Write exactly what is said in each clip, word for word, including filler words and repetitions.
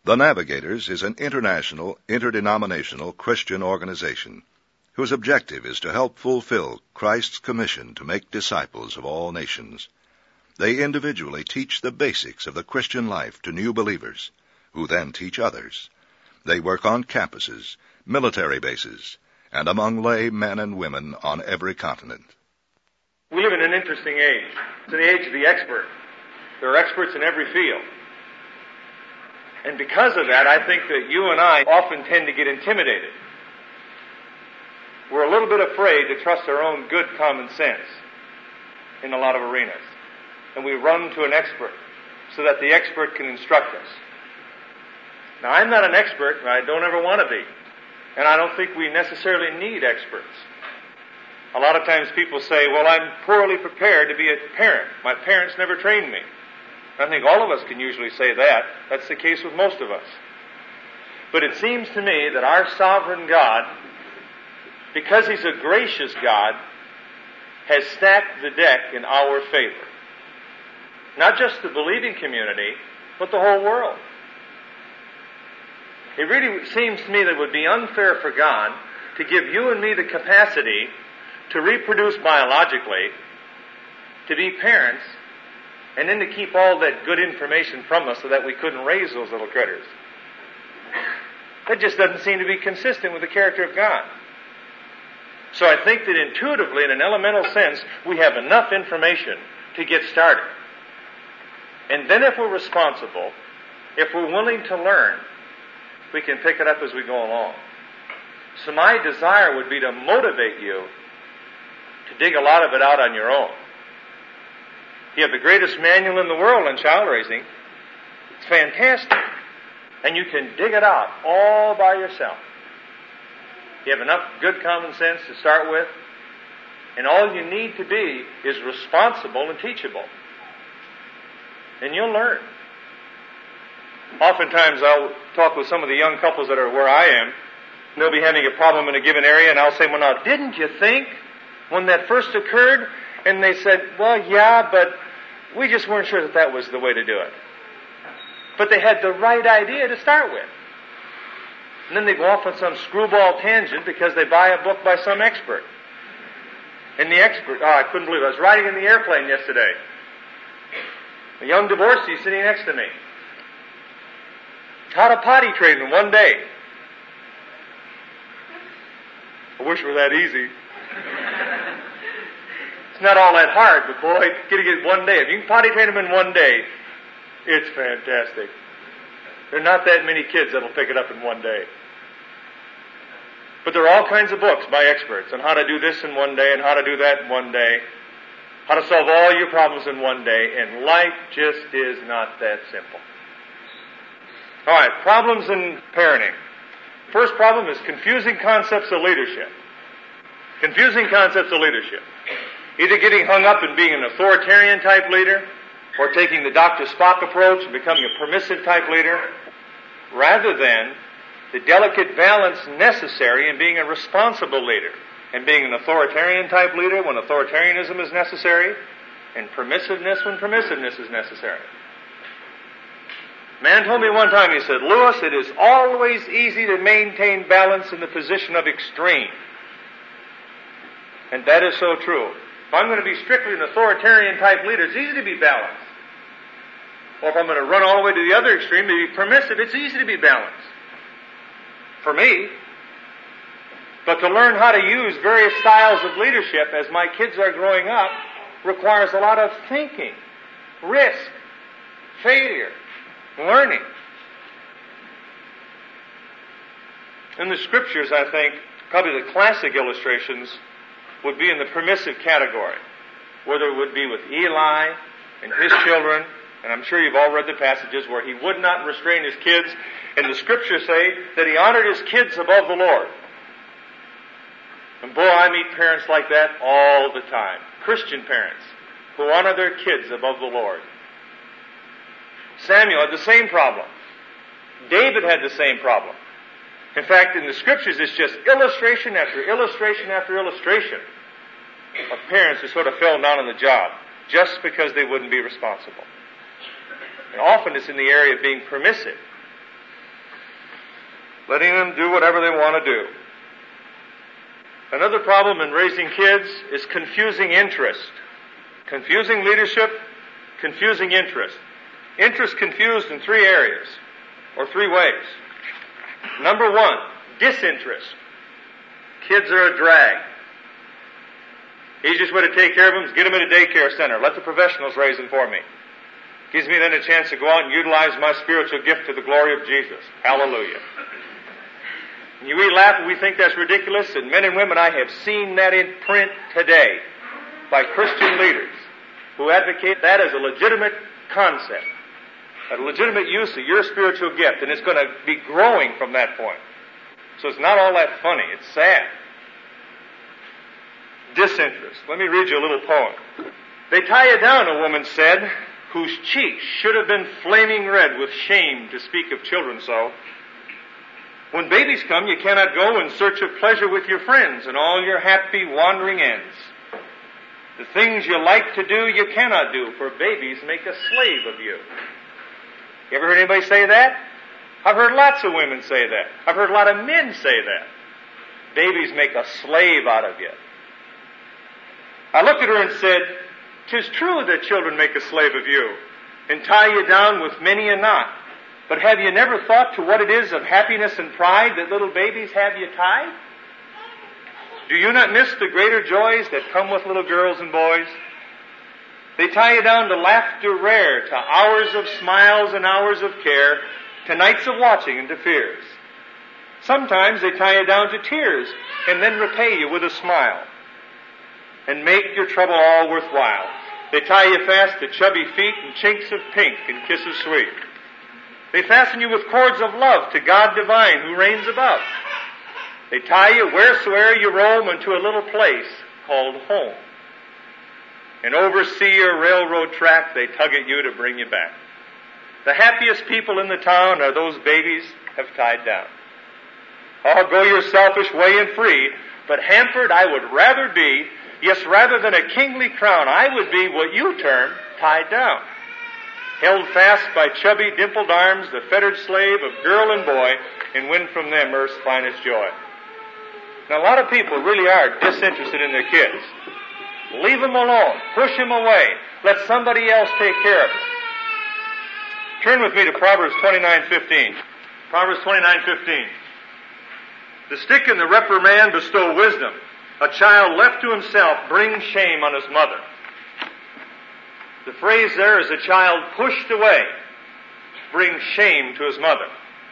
The Navigators is an international, interdenominational Christian organization whose objective is to help fulfill Christ's commission to make disciples of all nations. They individually teach the basics of the Christian life to new believers, who then teach others. They work on campuses, military bases, and among lay men and women on every continent. We live in an interesting age. It's an age of the expert. There are experts in every field. And because of that, I think that you and I often tend to get intimidated. We're a little bit afraid to trust our own good common sense in a lot of arenas. And we run to an expert so that the expert can instruct us. Now, I'm not an expert, and I don't ever want to be. And I don't think we necessarily need experts. A lot of times people say, well, I'm poorly prepared to be a parent. My parents never trained me. I think all of us can usually say that. That's the case with most of us. But it seems to me that our sovereign God, because He's a gracious God, has stacked the deck in our favor. Not just the believing community, but the whole world. It really seems to me that it would be unfair for God to give you and me the capacity to reproduce biologically, to be parents, and then to keep all that good information from us so that we couldn't raise those little critters. That just doesn't seem to be consistent with the character of God. So I think that intuitively, in an elemental sense, we have enough information to get started. And then if we're responsible, if we're willing to learn, we can pick it up as we go along. So my desire would be to motivate you to dig a lot of it out on your own. You have the greatest manual in the world on child raising. It's fantastic. And you can dig it out all by yourself. You have enough good common sense to start with, and all you need to be is responsible and teachable. And you'll learn. Oftentimes I'll talk with some of the young couples that are where I am, and they'll be having a problem in a given area, and I'll say, well, now, didn't you think when that first occurred? And they said, well, yeah, but we just weren't sure that that was the way to do it. But they had the right idea to start with. And then they go off on some screwball tangent because they buy a book by some expert. And the expert, oh, I couldn't believe it. I was riding in the airplane yesterday. A young divorcee sitting next to me. Taught a potty training in one day. I wish it were that easy. It's not all that hard, but boy, getting it one day. If you can potty train them in one day, it's fantastic. There are not that many kids that'll pick it up in one day. But there are all kinds of books by experts on how to do this in one day and how to do that in one day, how to solve all your problems in one day, and life just is not that simple. All right, problems in parenting. First problem is confusing concepts of leadership. Confusing concepts of leadership. Either getting hung up in being an authoritarian type leader, or taking the Doctor Spock approach and becoming a permissive type leader, rather than the delicate balance necessary in being a responsible leader, and being an authoritarian type leader when authoritarianism is necessary, and permissiveness when permissiveness is necessary. A man told me one time, he said, Lewis, it is always easy to maintain balance in the position of extreme. And that is so true. If I'm going to be strictly an authoritarian type leader, it's easy to be balanced. Or if I'm going to run all the way to the other extreme, to be permissive, it's easy to be balanced. For me. But to learn how to use various styles of leadership as my kids are growing up requires a lot of thinking, risk, failure, learning. In the Scriptures, I think, probably the classic illustrations would be in the permissive category, whether it would be with Eli and his children, and I'm sure you've all read the passages where he would not restrain his kids, and the Scriptures say that he honored his kids above the Lord. And boy, I meet parents like that all the time. Christian parents who honor their kids above the Lord. Samuel had the same problem. David had the same problem. In fact, in the Scriptures, it's just illustration after illustration after illustration of parents who sort of fell down on the job just because they wouldn't be responsible. And often it's in the area of being permissive. letting them do whatever they want to do. Another problem in raising kids is confusing interest. Confusing leadership, confusing interest. Interest confused in three areas, or three ways. Number one, disinterest. Kids are a drag. Easiest way to take care of them is get them in a daycare center. Let the professionals raise them for me. Gives me then a chance to go out and utilize my spiritual gift to the glory of Jesus. Hallelujah. And we laugh and we think that's ridiculous, and men and women, I have seen that in print today by Christian leaders who advocate that as a legitimate concept, a legitimate use of your spiritual gift, and it's going to be growing from that point. So it's not all that funny. It's sad. Disinterest. Let me read you a little poem. They tie you down, a woman said, whose cheeks should have been flaming red with shame to speak of children so. When babies come, you cannot go in search of pleasure with your friends, and all your happy wandering ends. The things you like to do, you cannot do, for babies make a slave of you. You ever heard anybody say that? I've heard lots of women say that. I've heard a lot of men say that. Babies make a slave out of you. I looked at her and said, "'Tis true that children make a slave of you, and tie you down with many a knot. But have you never thought to what it is of happiness and pride that little babies have you tied? Do you not miss the greater joys that come with little girls and boys? They tie you down to laughter rare, to hours of smiles and hours of care, to nights of watching and to fears. Sometimes they tie you down to tears, and then repay you with a smile, and make your trouble all worthwhile. They tie you fast to chubby feet and chinks of pink and kisses sweet. They fasten you with cords of love to God divine who reigns above. They tie you wheresoe'er you roam into a little place called home. And over sea or railroad track they tug at you to bring you back. The happiest people in the town are those babies have tied down. Oh, go your selfish way and free, but hampered I would rather be, yes, rather than a kingly crown, I would be what you term tied down. Held fast by chubby, dimpled arms, the fettered slave of girl and boy, and win from them earth's finest joy." Now, a lot of people really are disinterested in their kids. Leave them alone. Push them away. Let somebody else take care of them. Turn with me to Proverbs twenty-nine fifteen. Proverbs twenty-nine fifteen. "The stick and the reprimand bestow wisdom. A child left to himself brings shame on his mother." The phrase there is a child pushed away brings shame to his mother.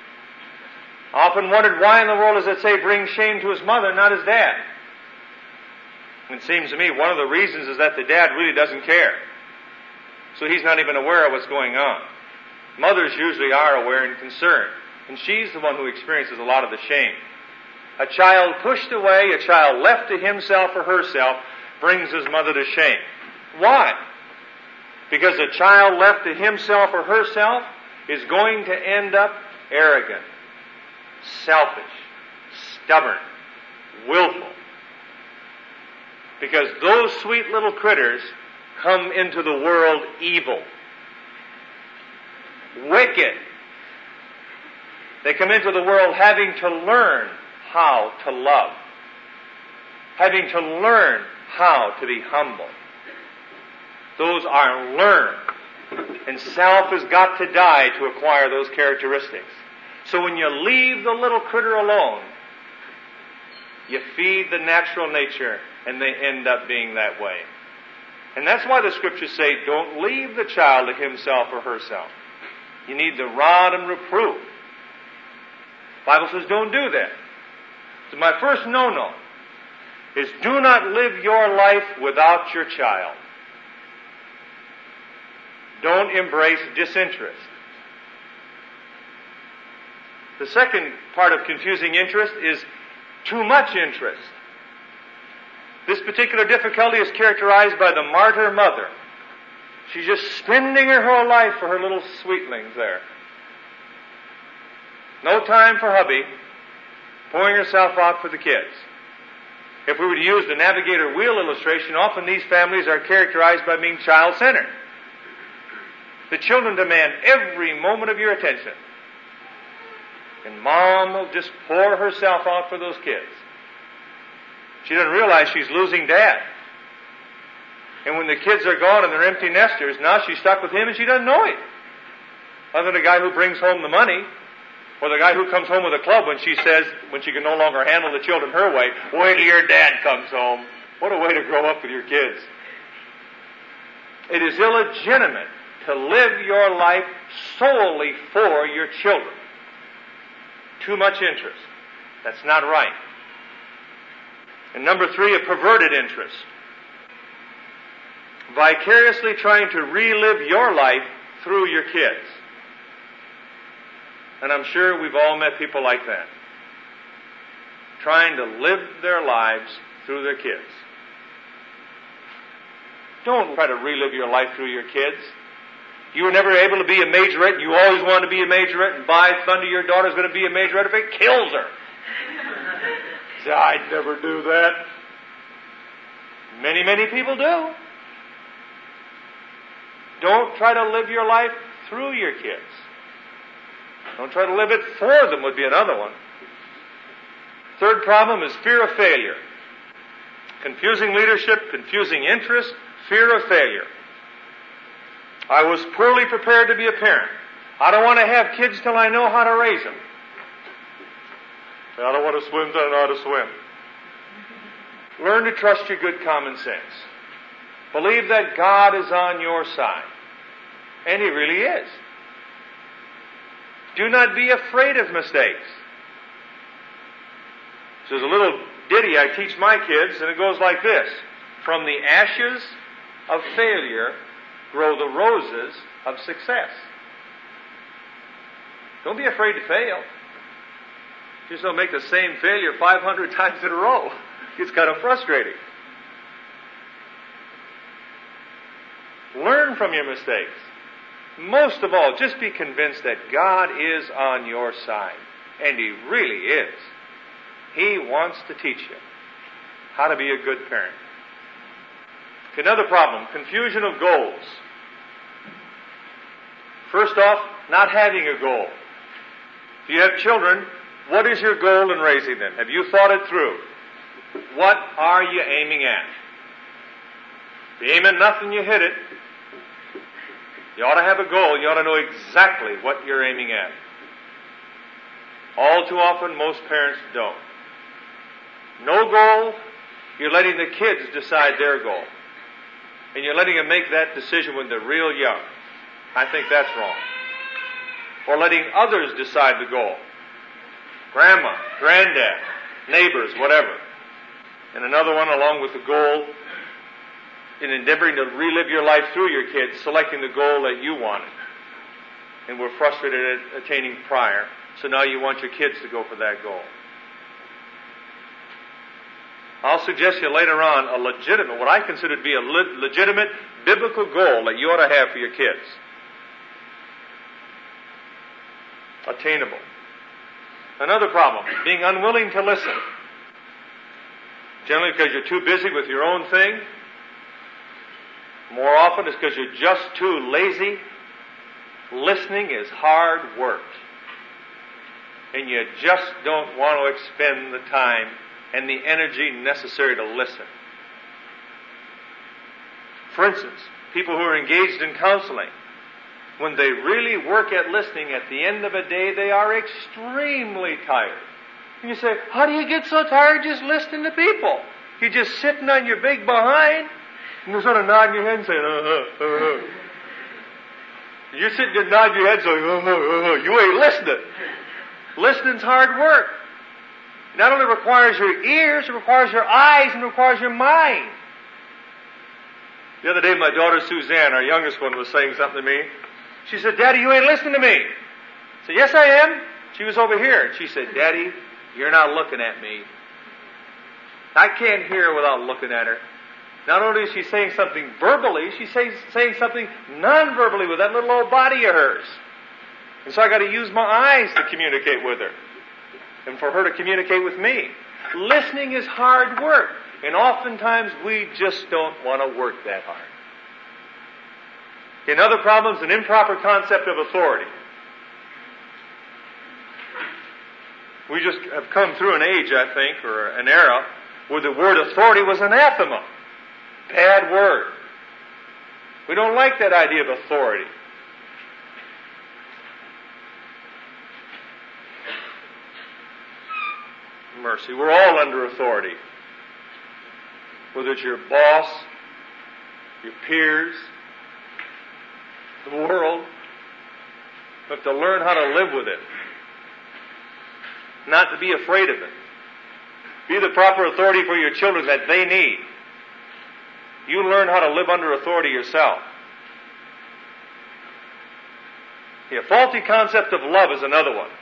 I often wondered why in the world does it say bring shame to his mother, not his dad? And it seems to me one of the reasons is that the dad really doesn't care. So he's not even aware of what's going on. Mothers usually are aware and concerned, and she's the one who experiences a lot of the shame. A child pushed away, a child left to himself or herself, brings his mother to shame. Why? Because a child left to himself or herself is going to end up arrogant, selfish, stubborn, willful. Because those sweet little critters come into the world evil, wicked. They come into the world having to learn how to love, having to learn how to be humble. Those are learned, and self has got to die to acquire those characteristics. So when you leave the little critter alone, you feed the natural nature, and they end up being that way. And that's why the scriptures say, don't leave the child to himself or herself. You need the rod and reproof. The Bible says don't do that. So my first no-no is do not live your life without your child. Don't embrace disinterest. The second part of confusing interest is too much interest. This particular difficulty is characterized by the martyr mother. She's just spending her whole life for her little sweetlings there. No time for hubby, pouring herself out for the kids. If we were to use the navigator wheel illustration, often these families are characterized by being child-centered. The children demand every moment of your attention. And Mom will just pour herself out for those kids. She doesn't realize she's losing Dad. And when the kids are gone and they're empty nesters, now she's stuck with him and she doesn't know it. Other than the guy who brings home the money, or the guy who comes home with a club when she says, when she can no longer handle the children her way, wait till your dad comes home. What a way to grow up with your kids. It is illegitimate to live your life solely for your children. Too much interest. That's not right. And number three, a perverted interest. Vicariously trying to relive your life through your kids. And I'm sure we've all met people like that. Trying to live their lives through their kids. Don't try to relive your life through your kids. You were never able to be a majorette, and you always wanted to be a majorette, and by thunder your daughter's going to be a majorette if it kills her. Say, I'd never do that. Many, many people do. Don't try to live your life through your kids. Don't try to live it for them would be another one. Third problem is fear of failure. Confusing leadership, confusing interest, fear of failure. I was poorly prepared to be a parent. I don't want to have kids till I know how to raise them. I don't want to swim till I know how to swim. Learn to trust your good common sense. Believe that God is on your side. And He really is. Do not be afraid of mistakes. There's a little ditty I teach my kids, and it goes like this. From the ashes of failure grow the roses of success. Don't be afraid to fail. Just don't make the same failure five hundred times in a row. It's kind of frustrating. Learn from your mistakes. Most of all, just be convinced that God is on your side. And He really is. He wants to teach you how to be a good parent. Another problem, confusion of goals. First off, not having a goal. If you have children, what is your goal in raising them? Have you thought it through? What are you aiming at? If you aim at nothing, you hit it. You ought to have a goal. You ought to know exactly what you're aiming at. All too often, most parents don't. No goal, you're letting the kids decide their goal. And you're letting them make that decision when they're real young. I think that's wrong. Or letting others decide the goal. Grandma, granddad, neighbors, whatever. And another one along with the goal, in endeavoring to relive your life through your kids, selecting the goal that you wanted. And were frustrated at attaining prior. So now you want your kids to go for that goal. I'll suggest you later on a legitimate, what I consider to be a le- legitimate biblical goal that you ought to have for your kids. Attainable. Another problem, being unwilling to listen. Generally because you're too busy with your own thing. More often it's because you're just too lazy. Listening is hard work. And you just don't want to expend the time and the energy necessary to listen. For instance, people who are engaged in counseling, when they really work at listening, at the end of a day, they are extremely tired. And you say, how do you get so tired just listening to people? You're just sitting on your big behind, and you're sort of nodding your head and saying, uh-huh, uh-huh. You're sitting there nodding your head saying, uh-huh, uh-huh. You ain't listening. Listening's hard work. It not only requires your ears, it requires your eyes, and it requires your mind. The other day, my daughter Suzanne, our youngest one, was saying something to me. She said, Daddy, you ain't listening to me. I said, yes, I am. She was over here. And she said, Daddy, you're not looking at me. I can't hear without looking at her. Not only is she saying something verbally, she's saying, saying something non-verbally with that little old body of hers. And so I got to use my eyes to communicate with her. And for her to communicate with me. Listening is hard work. And oftentimes we just don't want to work that hard. In other problems, an improper concept of authority. We just have come through an age, I think, or an era, where the word authority was anathema. Bad word. We don't like that idea of authority. Mercy. We're all under authority. Whether it's your boss, your peers, the world. We have to learn how to live with it. Not to be afraid of it. Be the proper authority for your children that they need. You learn how to live under authority yourself. A faulty concept of love is another one.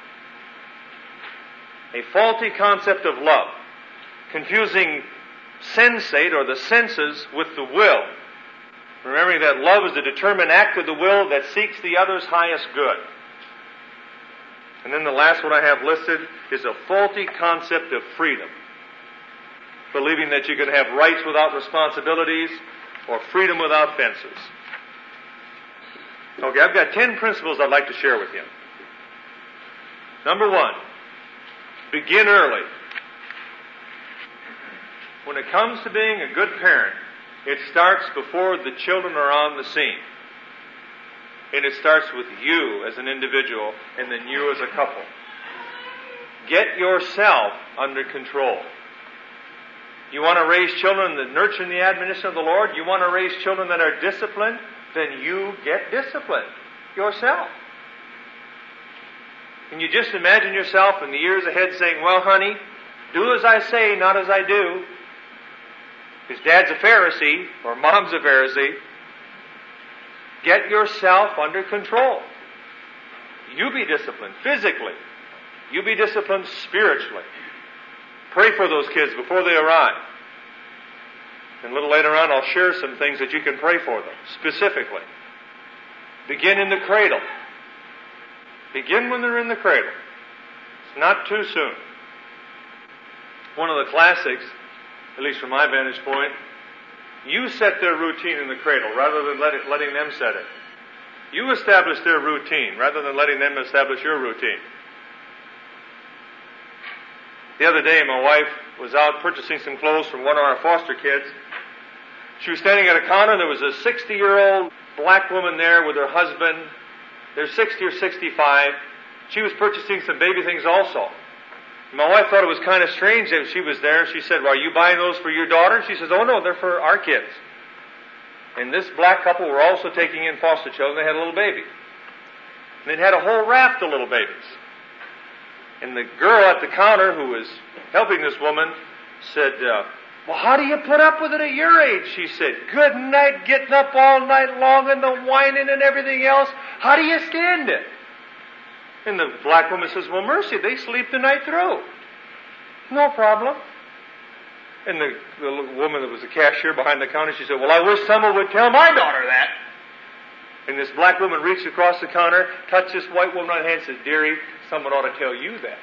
A faulty concept of love. Confusing sensate or the senses with the will. Remembering that love is the determined act of the will that seeks the other's highest good. And then the last one I have listed is a faulty concept of freedom. Believing that you can have rights without responsibilities or freedom without fences. Okay, I've got ten principles I'd like to share with you. Number one, begin early. When it comes to being a good parent, it starts before the children are on the scene. And it starts with you as an individual and then you as a couple. Get yourself under control. You want to raise children that nurture the admonition of the Lord? You want to raise children that are disciplined? Then you get disciplined yourself. Can you just imagine yourself in the years ahead saying, well, honey, do as I say, not as I do. Because dad's a Pharisee, or mom's a Pharisee. Get yourself under control. You be disciplined physically. You be disciplined spiritually. Pray for those kids before they arrive. And a little later on, I'll share some things that you can pray for them, specifically. Begin in the cradle. Begin when they're in the cradle. It's not too soon. One of the classics, at least from my vantage point, you set their routine in the cradle rather than let it, letting them set it. You establish their routine rather than letting them establish your routine. The other day, my wife was out purchasing some clothes from one of our foster kids. She was standing at a counter. There was a sixty-year-old black woman there with her husband. They're sixty or sixty-five. She was purchasing some baby things also. My wife thought it was kind of strange that she was there. She said, well, are you buying those for your daughter? She says, oh no, they're for our kids. And this black couple were also taking in foster children. They had a little baby. And they'd had a whole raft of little babies. And the girl at the counter who was helping this woman said, uh, well, how do you put up with it at your age? She said, good night, getting up all night long and the whining and everything else. How do you stand it? And the black woman says, well, mercy, they sleep the night through. No problem. And the, the woman that was the cashier behind the counter, she said, well, I wish someone would tell my daughter that. And this black woman reached across the counter, touched this white woman on the hand, and said, dearie, someone ought to tell you that.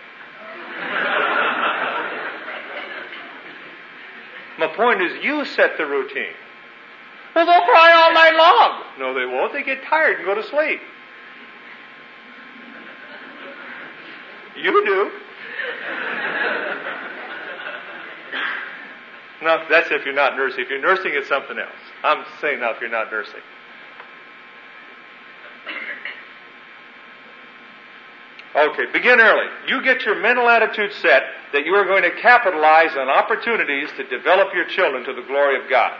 My point is, you set the routine. Well, they'll cry all night long. No, they won't. They get tired and go to sleep. You do. No, that's if you're not nursing. If you're nursing, it's something else. I'm saying now if you're not nursing. Okay, begin early. You get your mental attitude set that you are going to capitalize on opportunities to develop your children to the glory of God.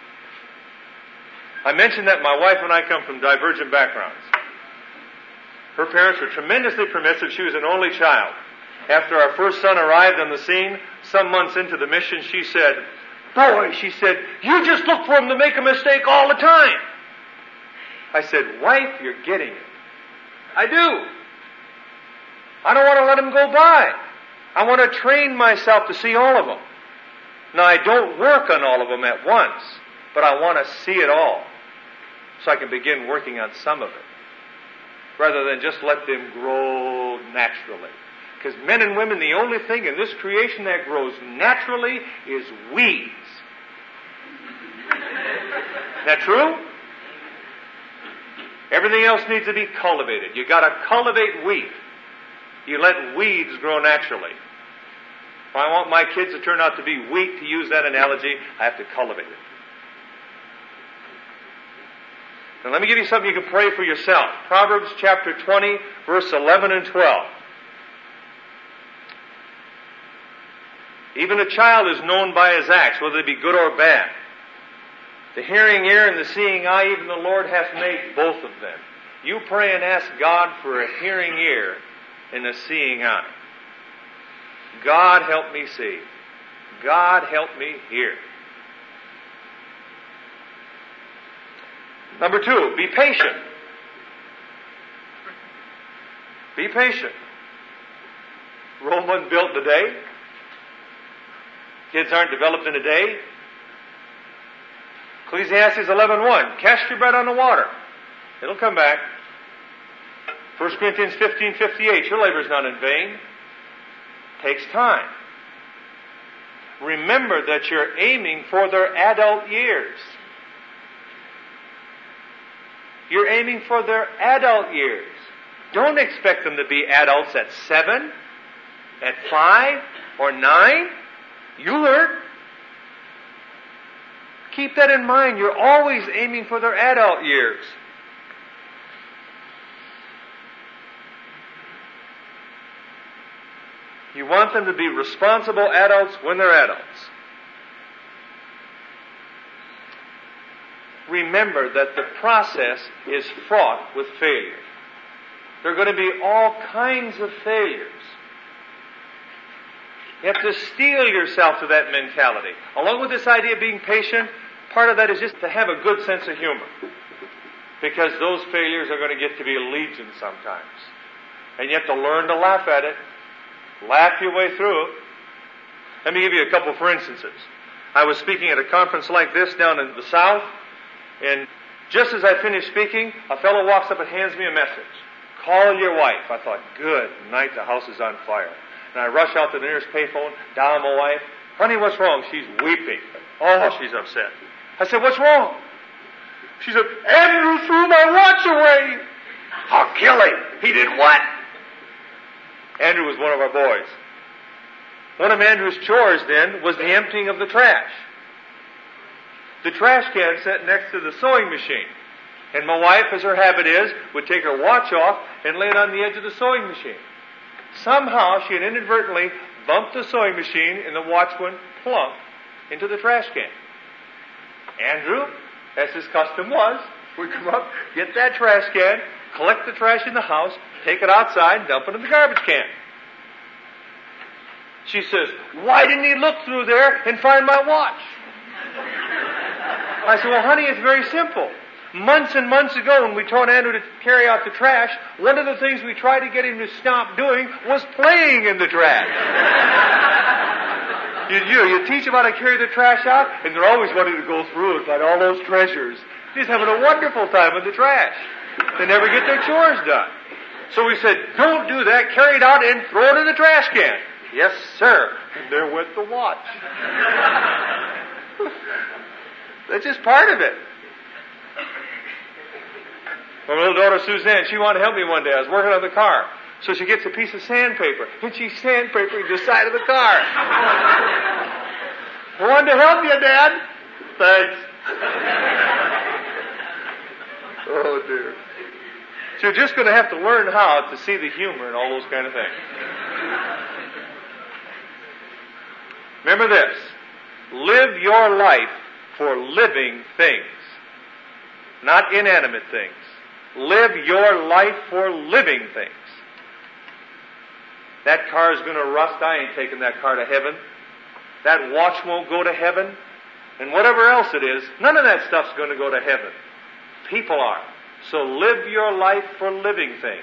I mentioned that my wife and I come from divergent backgrounds. Her parents were tremendously permissive. She was an only child. After our first son arrived on the scene, some months into the mission, she said, boy, she said, you just look for him to make a mistake all the time. I said, wife, you're getting it. I do. I don't want to let him go by. I want to train myself to see all of them. Now, I don't work on all of them at once, but I want to see it all so I can begin working on some of it, rather than just let them grow naturally. Because men and women, the only thing in this creation that grows naturally is weeds. Is that true? Everything else needs to be cultivated. You've got to cultivate wheat. You let weeds grow naturally. If I want my kids to turn out to be wheat, to use that analogy, I have to cultivate it. Now let me give you something you can pray for yourself. Proverbs chapter twenty, verse eleven and twelve. Even a child is known by his acts, whether they be good or bad. The hearing ear and the seeing eye, even the Lord hath made both of them. You pray and ask God for a hearing ear and a seeing eye. God help me see. God help me hear. Number two, be patient. Be patient. Rome wasn't built in a day. Kids aren't developed in a day. Ecclesiastes eleven one, cast your bread on the water. It'll come back. First Corinthians fifteen fifty-eight, your labor is not in vain. Takes time. Remember that you're aiming for their adult years. You're aiming for their adult years. Don't expect them to be adults at seven, at five, or nine. You learn. Keep that in mind. You're always aiming for their adult years. You want them to be responsible adults when they're adults. Remember that the process is fraught with failure. There are going to be all kinds of failures. You have to steel yourself to that mentality. Along with this idea of being patient, part of that is just to have a good sense of humor. Because those failures are going to get to be a legion sometimes. And you have to learn to laugh at it. Laugh your way through it. Let me give you a couple for instances. I was speaking at a conference like this down in the South, and just as I finished speaking, a fellow walks up and hands me a message. Call your wife. I thought, good night, the house is on fire. And I rush out to the nearest payphone, dial my wife. Honey, what's wrong? She's weeping. Oh, she's upset. I said, what's wrong? She said, Andrew threw my watch away. I'll kill him. He did what? Andrew was one of our boys. One of Andrew's chores then was the emptying of the trash. The trash can sat next to the sewing machine. And my wife, as her habit is, would take her watch off and lay it on the edge of the sewing machine. Somehow she had inadvertently bumped the sewing machine and the watch went plunk into the trash can. Andrew, as his custom was, would come up, get that trash can, collect the trash in the house, take it outside, and dump it in the garbage can. She says, why didn't he look through there and find my watch? I said, well, honey, it's very simple. Months and months ago, when we taught Andrew to carry out the trash, one of the things we tried to get him to stop doing was playing in the trash. you, you, you teach them how to carry the trash out, and they're always wanting to go through it, like all those treasures. He's having a wonderful time with the trash. They never get their chores done. So we said, don't do that. Carry it out and throw it in the trash can. Yes, sir. And there went the watch. That's just part of it. My little daughter Suzanne, she wanted to help me one day. I was working on the car. So she gets a piece of sandpaper, and she's sandpapering the side of the car. I wanted to help you, Dad. Thanks. Oh, dear. So you're just going to have to learn how to see the humor and all those kind of things. Remember this. Live your life for living things, not inanimate things. Live your life for living things. That car is going to rust. I ain't taking that car to heaven. That watch won't go to heaven. And whatever else it is, none of that stuff's going to go to heaven. People are. So live your life for living things.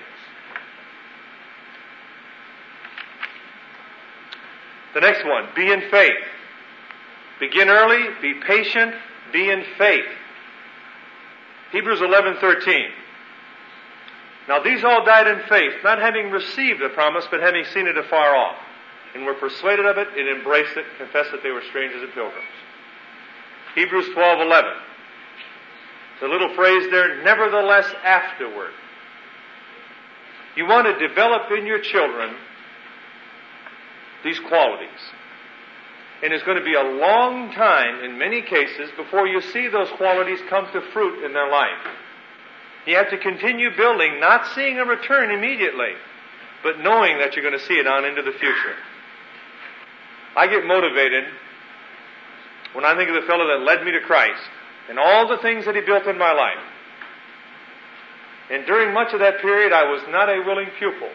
The next one, be in faith. Begin early, be patient, be in faith. Hebrews eleven thirteen. Now these all died in faith, not having received the promise, but having seen it afar off, and were persuaded of it, and embraced it, confessed that they were strangers and pilgrims. Hebrews twelve eleven. The little phrase there, nevertheless afterward. You want to develop in your children these qualities. And it's going to be a long time, in many cases, before you see those qualities come to fruit in their life. You have to continue building, not seeing a return immediately, but knowing that you're going to see it on into the future. I get motivated when I think of the fellow that led me to Christ and all the things that he built in my life. And during much of that period, I was not a willing pupil.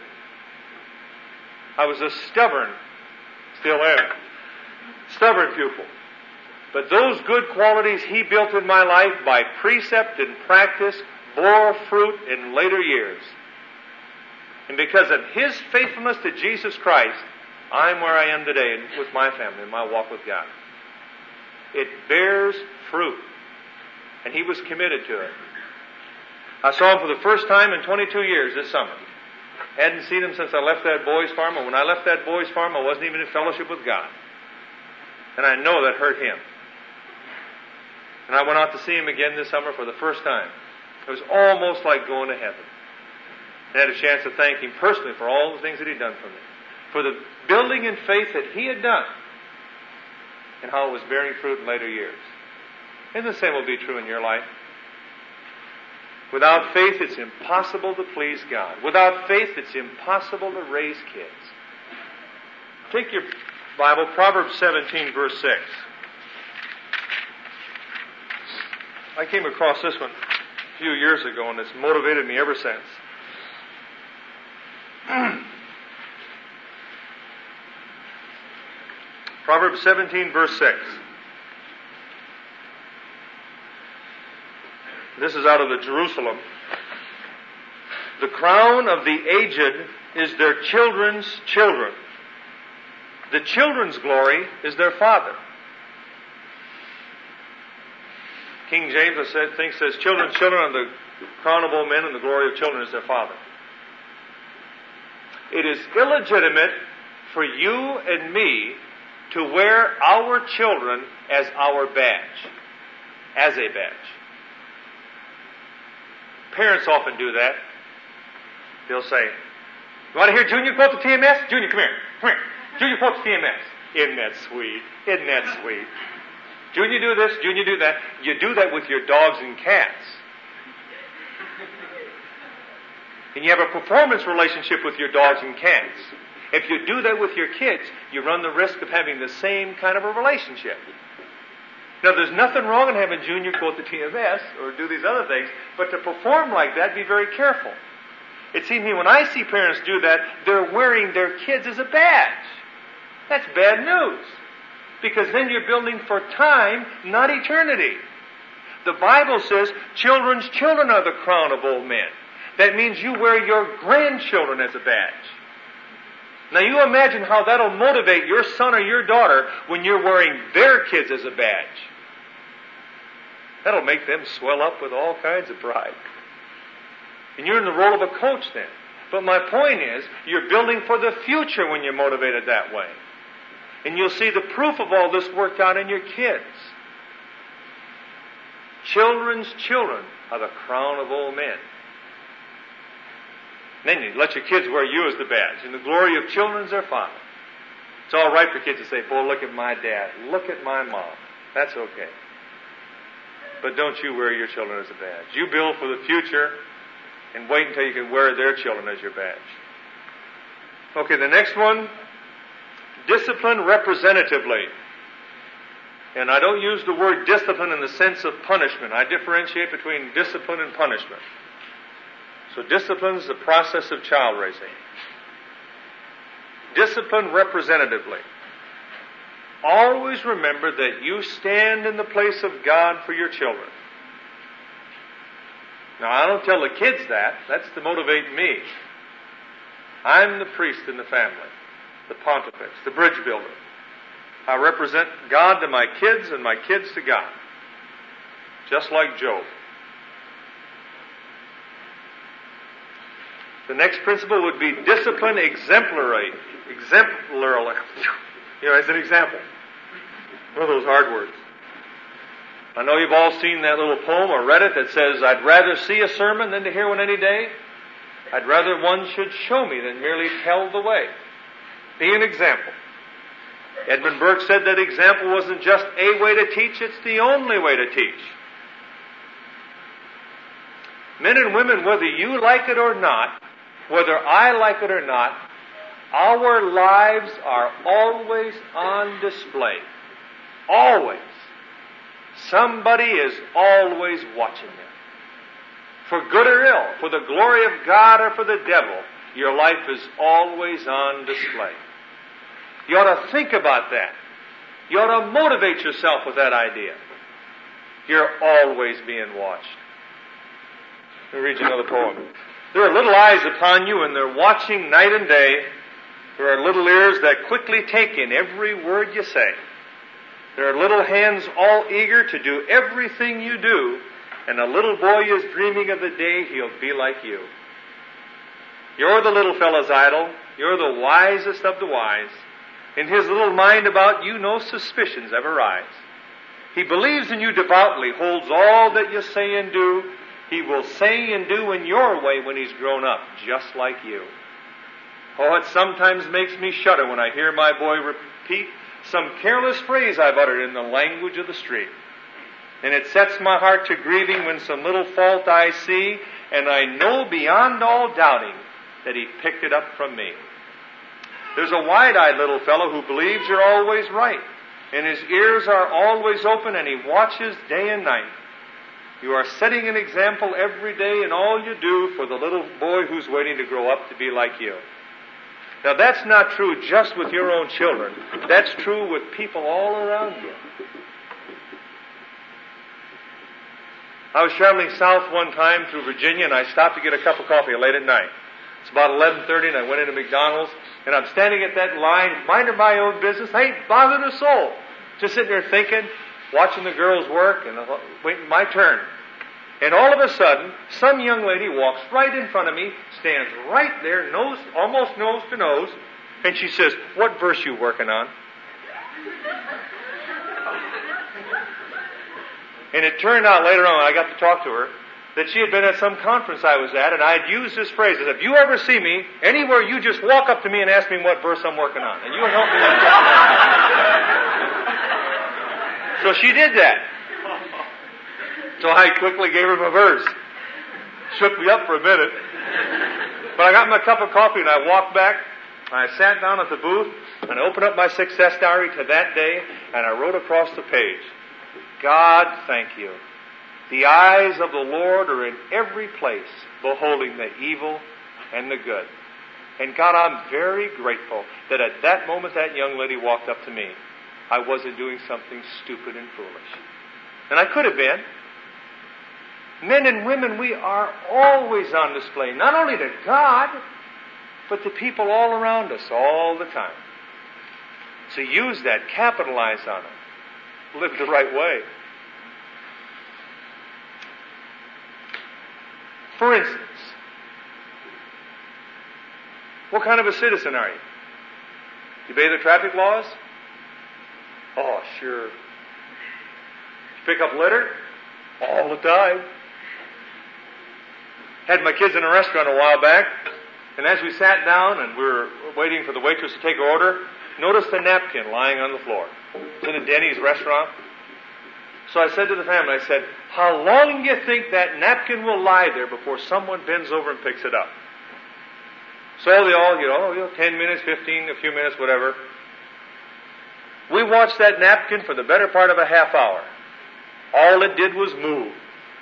I was a stubborn, still am, stubborn pupil. But those good qualities he built in my life by precept and practice bore fruit in later years. And because of his faithfulness to Jesus Christ, I'm where I am today with my family and my walk with God. It bears fruit. And he was committed to it. I saw him for the first time in twenty-two years this summer. Hadn't seen him since I left that boys' farm, and when I left that boys' farm, I wasn't even in fellowship with God. And I know that hurt him. And I went out to see him again this summer for the first time. It was almost like going to heaven. I had a chance to thank him personally for all the things that he'd done for me, for the building in faith that he had done, and how it was bearing fruit in later years. And the same will be true in your life. Without faith, it's impossible to please God. Without faith, it's impossible to raise kids. Take your Bible, Proverbs seventeen, verse six. I came across this one a few years ago, and it's motivated me ever since. Proverbs seventeen, verse six. This is out of the Jerusalem. The crown of the aged is their children's children. The children's glory is their father. King James I said, thinks says, children's children are the crown of all men, and the glory of children is their father. It is illegitimate for you and me to wear our children as our badge, as a badge. Parents often do that. They'll say, you want to hear Junior quote the T M S? Junior, come here. Come here. Junior quote the T M S. Isn't that sweet? Isn't that sweet? Junior do this, Junior do that. You do that with your dogs and cats. And you have a performance relationship with your dogs and cats. If you do that with your kids, you run the risk of having the same kind of a relationship. Now, there's nothing wrong in having Junior quote the T M S or do these other things, but to perform like that, be very careful. It seems to me when I see parents do that, they're wearing their kids as a badge. That's bad news. Because then you're building for time, not eternity. The Bible says children's children are the crown of old men. That means you wear your grandchildren as a badge. Now you imagine how that'll motivate your son or your daughter when you're wearing their kids as a badge. That'll make them swell up with all kinds of pride. And you're in the role of a coach then. But my point is, you're building for the future when you're motivated that way. And you'll see the proof of all this worked out in your kids. Children's children are the crown of old men. Then you let your kids wear you as the badge. And the glory of children is their father. It's all right for kids to say, boy, look at my dad. Look at my mom. That's okay. But don't you wear your children as a badge. You build for the future and wait until you can wear their children as your badge. Okay, the next one, discipline representatively. And I don't use the word discipline in the sense of punishment. I differentiate between discipline and punishment. So discipline is the process of child raising. Discipline representatively. Always remember that you stand in the place of God for your children. Now, I don't tell the kids that. That's to motivate me. I'm the priest in the family, the pontifex, the bridge builder. I represent God to my kids and my kids to God. Just like Job. The next principle would be discipline exemplary. Exemplary. You know, as an example. One of those hard words. I know you've all seen that little poem or read it that says, I'd rather see a sermon than to hear one any day. I'd rather one should show me than merely tell the way. Be an example. Edmund Burke said that example wasn't just a way to teach, it's the only way to teach. Men and women, whether you like it or not, whether I like it or not, our lives are always on display. Always. Somebody is always watching them. For good or ill, for the glory of God or for the devil, your life is always on display. You ought to think about that. You ought to motivate yourself with that idea. You're always being watched. Let me read you another poem. There are little eyes upon you, and they're watching night and day. There are little ears that quickly take in every word you say. There are little hands all eager to do everything you do, and a little boy is dreaming of the day he'll be like you. You're the little fellow's idol. You're the wisest of the wise. In his little mind about you, no suspicions ever rise. He believes in you devoutly, holds all that you say and do. He will say and do in your way when he's grown up, just like you. Oh, it sometimes makes me shudder when I hear my boy repeat some careless phrase I've uttered in the language of the street. And it sets my heart to grieving when some little fault I see, and I know beyond all doubting that he picked it up from me. There's a wide-eyed little fellow who believes you're always right, and his ears are always open, and he watches day and night. You are setting an example every day in all you do for the little boy who's waiting to grow up to be like you. Now, that's not true just with your own children. That's true with people all around you. I was traveling south one time through Virginia, and I stopped to get a cup of coffee late at night. It's about eleven thirty, and I went into McDonald's, and I'm standing at that line, minding my own business. I ain't bothered a soul. Just sitting there thinking, watching the girls work, and waiting my turn. And all of a sudden, some young lady walks right in front of me, stands right there, nose, almost nose to nose, and she says, "What verse you working on?" And it turned out later on, I got to talk to her, that she had been at some conference I was at, and I had used this phrase. I said, "If you ever see me anywhere, you just walk up to me and ask me what verse I'm working on, and you'll help me with that." So she did that. So I quickly gave her my verse. Shook me up for a minute. But I got my cup of coffee and I walked back. And I sat down at the booth and I opened up my success diary to that day and I wrote across the page, "God, thank you. The eyes of the Lord are in every place, beholding the evil and the good." And God, I'm very grateful that at that moment that young lady walked up to me. I wasn't doing something stupid and foolish. And I could have been. Men and women, we are always on display, not only to God, but to people all around us all the time. So use that, capitalize on it, live the right way. For instance, what kind of a citizen are you? You obey the traffic laws? Oh, sure. You pick up litter? All the time. Had my kids in a restaurant a while back, and as we sat down and we were waiting for the waitress to take our order, noticed a napkin lying on the floor. It's in a Denny's restaurant. So I said to the family, I said, "How long do you think that napkin will lie there before someone bends over and picks it up?" So they all, you know, oh, you know, ten minutes, fifteen, a few minutes, whatever. We watched that napkin for the better part of a half hour. All it did was move.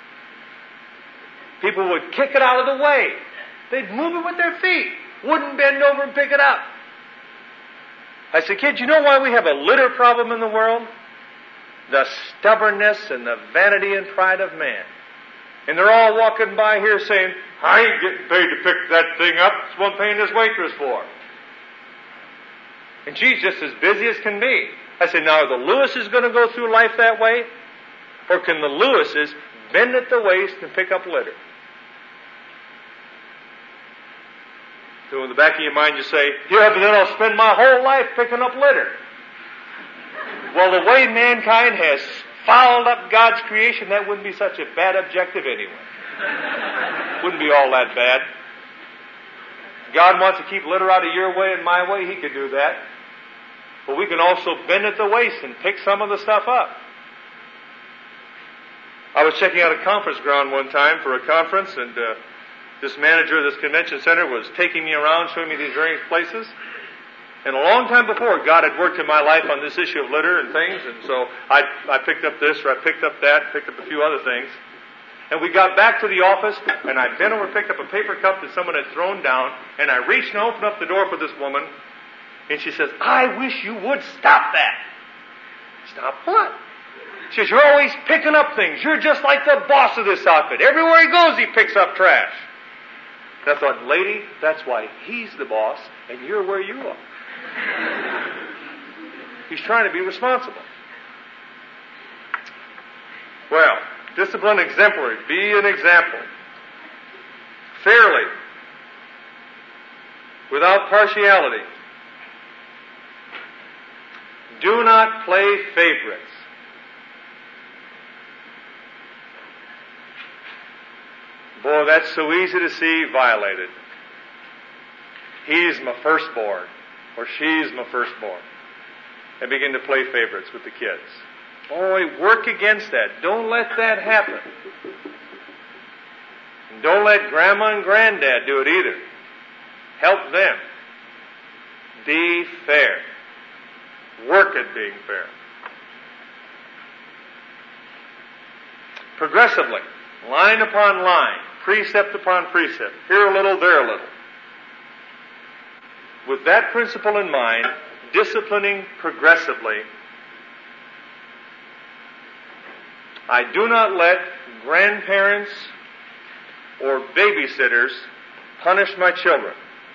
People would kick it out of the way. They'd move it with their feet. Wouldn't bend over and pick it up. I said, "Kids, you know why we have a litter problem in the world? The stubbornness and the vanity and pride of man. And they're all walking by here saying, 'I ain't getting paid to pick that thing up. It's what I'm paying this waitress for.' And she's just as busy as can be." I said, "Now, are the Lewises going to go through life that way? Or can the Lewises bend at the waist and pick up litter?" So in the back of your mind you say, "Yeah, but then I'll spend my whole life picking up litter." Well, the way mankind has fouled up God's creation, that wouldn't be such a bad objective anyway. Wouldn't be all that bad. God wants to keep litter out of your way and my way, He can do that. But we can also bend at the waist and pick some of the stuff up. I was checking out a conference ground one time for a conference, and uh, this manager of this convention center was taking me around, showing me these various places. And a long time before, God had worked in my life on this issue of litter and things, and so I, I picked up this, or I picked up that, picked up a few other things. And we got back to the office, and I bent over and picked up a paper cup that someone had thrown down, and I reached and opened up the door for this woman, and she says, I wish you would stop that. Stop what? She says, you're always picking up things. You're just like the boss of this outfit. Everywhere he goes, he picks up trash. And I thought, lady, that's why he's the boss, and you're where you are. He's trying to be responsible. Well, discipline exemplary. Be an example. Fairly. Without partiality. Do not play favorites. Boy, that's so easy to see violated. He's my firstborn, or she's my firstborn. And begin to play favorites with the kids. Boy, work against that. Don't let that happen. And don't let Grandma and Granddad do it either. Help them. Be fair. Work at being fair. Progressively, line upon line, precept upon precept, here a little, there a little. With that principle in mind, disciplining progressively, I do not let grandparents or babysitters punish my children.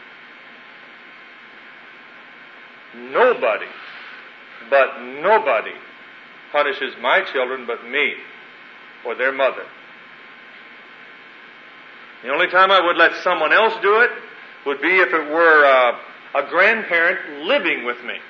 Nobody, but nobody punishes my children but me or their mother. The only time I would let someone else do it would be if it were uh, a grandparent living with me.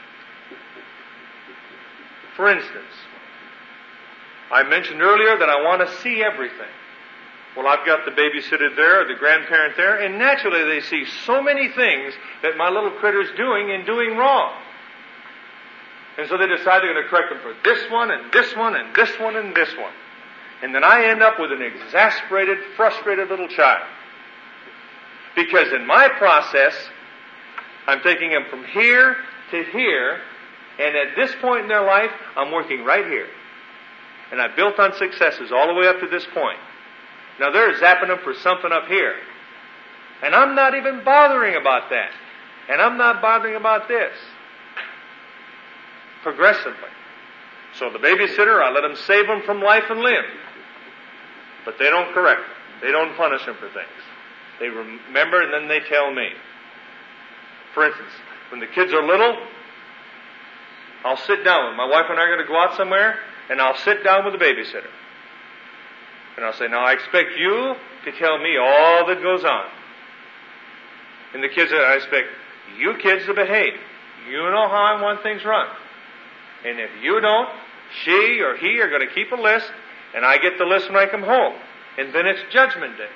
For instance, I mentioned earlier that I want to see everything. Well, I've got the babysitter there, or the grandparent there, and naturally they see so many things that my little critter's doing and doing wrong. And so they decide they're going to correct them for this one, and this one, and this one, and this one. And then I end up with an exasperated, frustrated little child. Because in my process, I'm taking them from here to here, and at this point in their life, I'm working right here. And I've built on successes all the way up to this point. Now they're zapping them for something up here. And I'm not even bothering about that. And I'm not bothering about this. Progressively. So the babysitter, I let them save them from life and limb. But they don't correct them. They don't punish them for things. They remember and then they tell me. For instance, when the kids are little, I'll sit down. My wife and I are going to go out somewhere, and I'll sit down with the babysitter. And I'll say, now I expect you to tell me all that goes on. And the kids, I expect you kids to behave. You know how I want things run. And if you don't, she or he are going to keep a list, and I get the list when I come home. And then it's Judgment Day.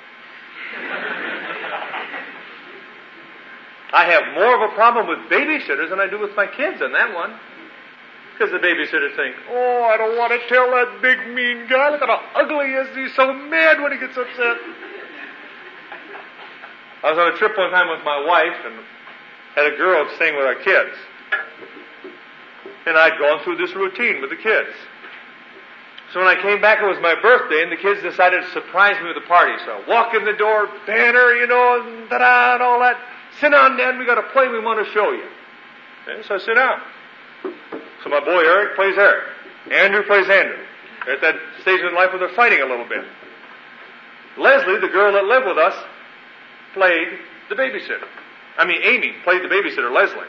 I have more of a problem with babysitters than I do with my kids on that one. Because the babysitter thinks, oh, I don't want to tell that big mean guy. Look at how ugly he is. He's so mad when he gets upset. I was on a trip one time with my wife and had a girl staying with our kids. And I'd gone through this routine with the kids. So when I came back, it was my birthday, and the kids decided to surprise me with a party. So I walk in the door, banner, you know, and ta-da, and all that. Sit down, Dad, we got a play we want to show you. Okay, so I sit down. So my boy Eric plays Eric. Andrew plays Andrew. They're at that stage in life where they're fighting a little bit. Leslie, the girl that lived with us, played the babysitter. I mean, Amy played the babysitter, Leslie.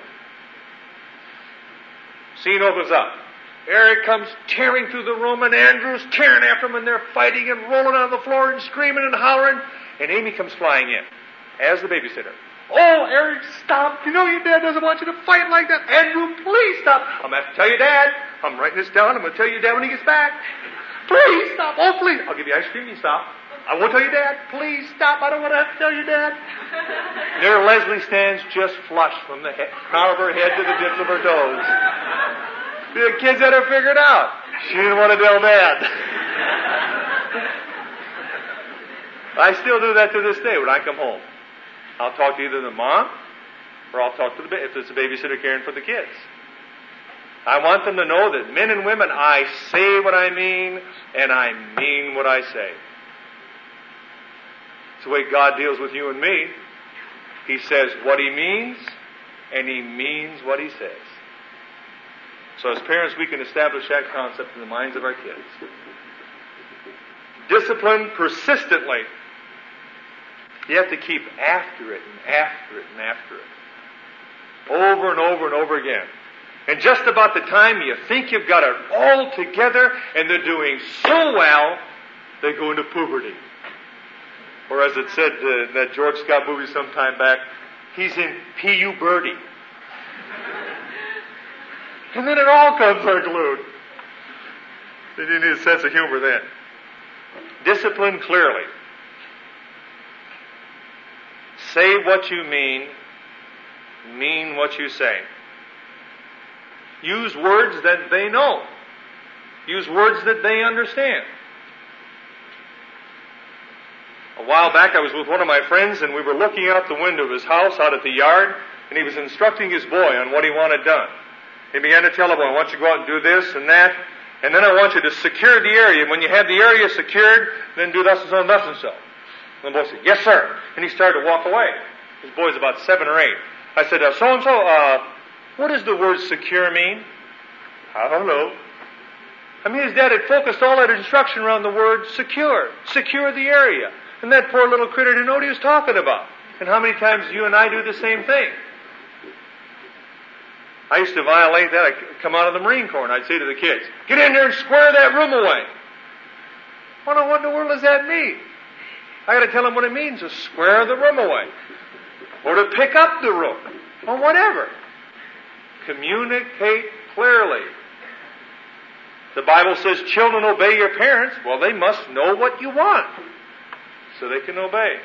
Scene opens up. Eric comes tearing through the room, and Andrew's tearing after him, and they're fighting and rolling on the floor and screaming and hollering. And Amy comes flying in as the babysitter. Oh, Eric, stop. You know your dad doesn't want you to fight like that. Andrew, please stop. I'm going to have to tell your dad. I'm writing this down. I'm going to tell your dad when he gets back. Please stop. Oh, please. I'll give you ice cream. You stop. I won't tell you, Dad. Please stop. I don't want to have to tell you, Dad. There Leslie stands just flush from the head, crown of her head to the tips of her toes. The kids had her figured out. She didn't want to tell Dad. I still do that to this day when I come home. I'll talk to either the mom or I'll talk to the, if it's a babysitter caring for the kids. I want them to know that men and women, I say what I mean and I mean what I say. It's the way God deals with you and me. He says what He means and He means what He says. So as parents, we can establish that concept in the minds of our kids. Discipline persistently. You have to keep after it and after it and after it. Over and over and over again. And just about the time you think you've got it all together and they're doing so well, they go into puberty. Or as it said uh, in that George Scott movie some time back, he's in P U Birdie. And then it all comes unglued. Then you need a sense of humor then. Discipline clearly. Say what you mean. Mean what you say. Use words that they know. Use words that they understand. A while back I was with one of my friends and we were looking out the window of his house out at the yard and he was instructing his boy on what he wanted done. He began to tell him, well, I want you to go out and do this and that, and then I want you to secure the area. When you have the area secured, then do thus and so and thus and so. And the boy said, yes, sir. And he started to walk away. His boy's about seven or eight. I said, uh, so-and-so, uh, what does the word secure mean? I don't know. I mean, his dad had focused all that instruction around the word secure. Secure the area. And that poor little critter didn't know what he was talking about. And how many times you and I do the same thing? I used to violate that. I'd come out of the Marine Corps and I'd say to the kids, get in there and square that room away. Well, what in the world does that mean? I got to tell them what it means to square the room away. Or to pick up the room. Or whatever. Communicate clearly. The Bible says, children, obey your parents. Well, they must know what you want so they can obey.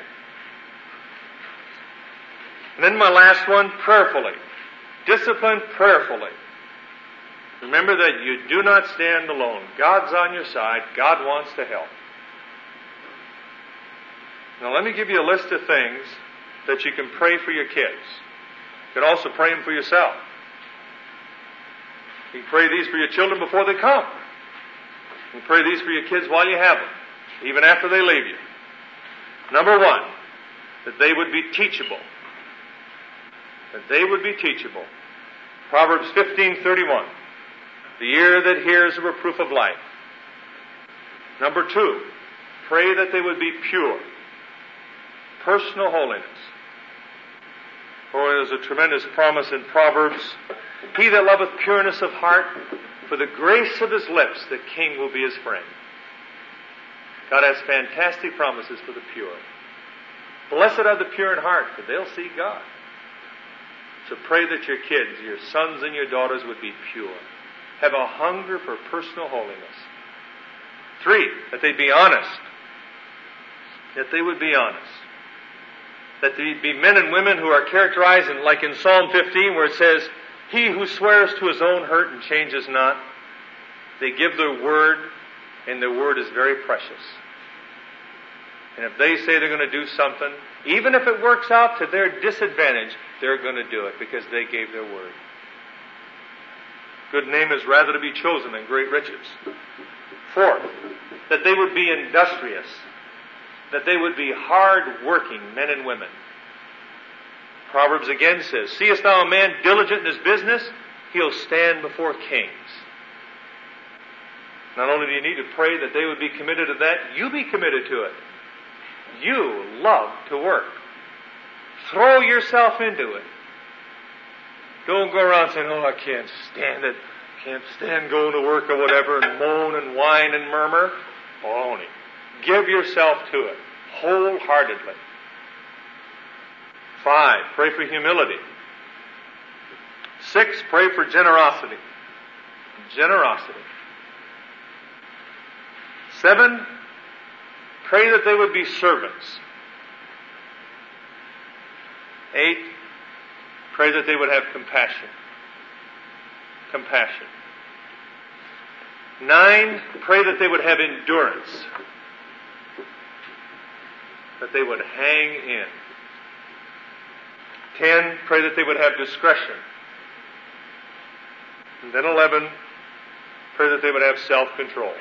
And then my last one, prayerfully. Discipline prayerfully. Remember that you do not stand alone. God's on your side. God wants to help. Now let me give you a list of things that you can pray for your kids. You can also pray them for yourself. You can pray these for your children before they come. You can pray these for your kids while you have them, even after they leave you. Number one, that they would be teachable. That they would be teachable. Proverbs fifteen thirty-one. The ear that hears a reproof of life. Number two, pray that they would be pure. Personal holiness. For there's a tremendous promise in Proverbs. He that loveth pureness of heart, for the grace of his lips, the king will be his friend. God has fantastic promises for the pure. Blessed are the pure in heart, for they'll see God. So pray that your kids, your sons and your daughters would be pure. Have a hunger for personal holiness. Three, that they be honest. That they would be honest. That they be men and women who are characterized, in, like in Psalm fifteen, where it says, he who swears to his own hurt and changes not. They give their word, and their word is very precious. And if they say they're going to do something, even if it works out to their disadvantage, they're going to do it because they gave their word. Good name is rather to be chosen than great riches. Fourth, that they would be industrious. That they would be hard-working men and women. Proverbs again says, seest thou a man diligent in his business? He'll stand before kings. Not only do you need to pray that they would be committed to that, you be committed to it. You love to work. Throw yourself into it. Don't go around saying, oh, I can't stand it. Can't stand going to work or whatever and moan and whine and murmur. Baloney. Give yourself to it wholeheartedly. Five, pray for humility. Six, pray for generosity. Generosity. Seven, pray that they would be servants. Eight, pray that they would have compassion. Compassion. Nine, pray that they would have endurance. That they would hang in. Ten, pray that they would have discretion. And then eleven, pray that they would have self-control.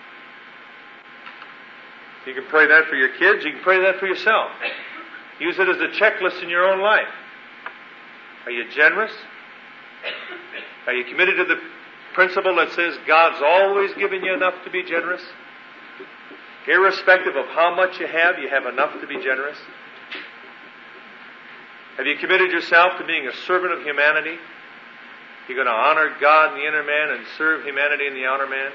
You can pray that for your kids. You can pray that for yourself. Use it as a checklist in your own life. Are you generous? Are you committed to the principle that says God's always given you enough to be generous? Irrespective of how much you have, you have enough to be generous? Have you committed yourself to being a servant of humanity? You're going to honor God in the inner man and serve humanity in the outer man?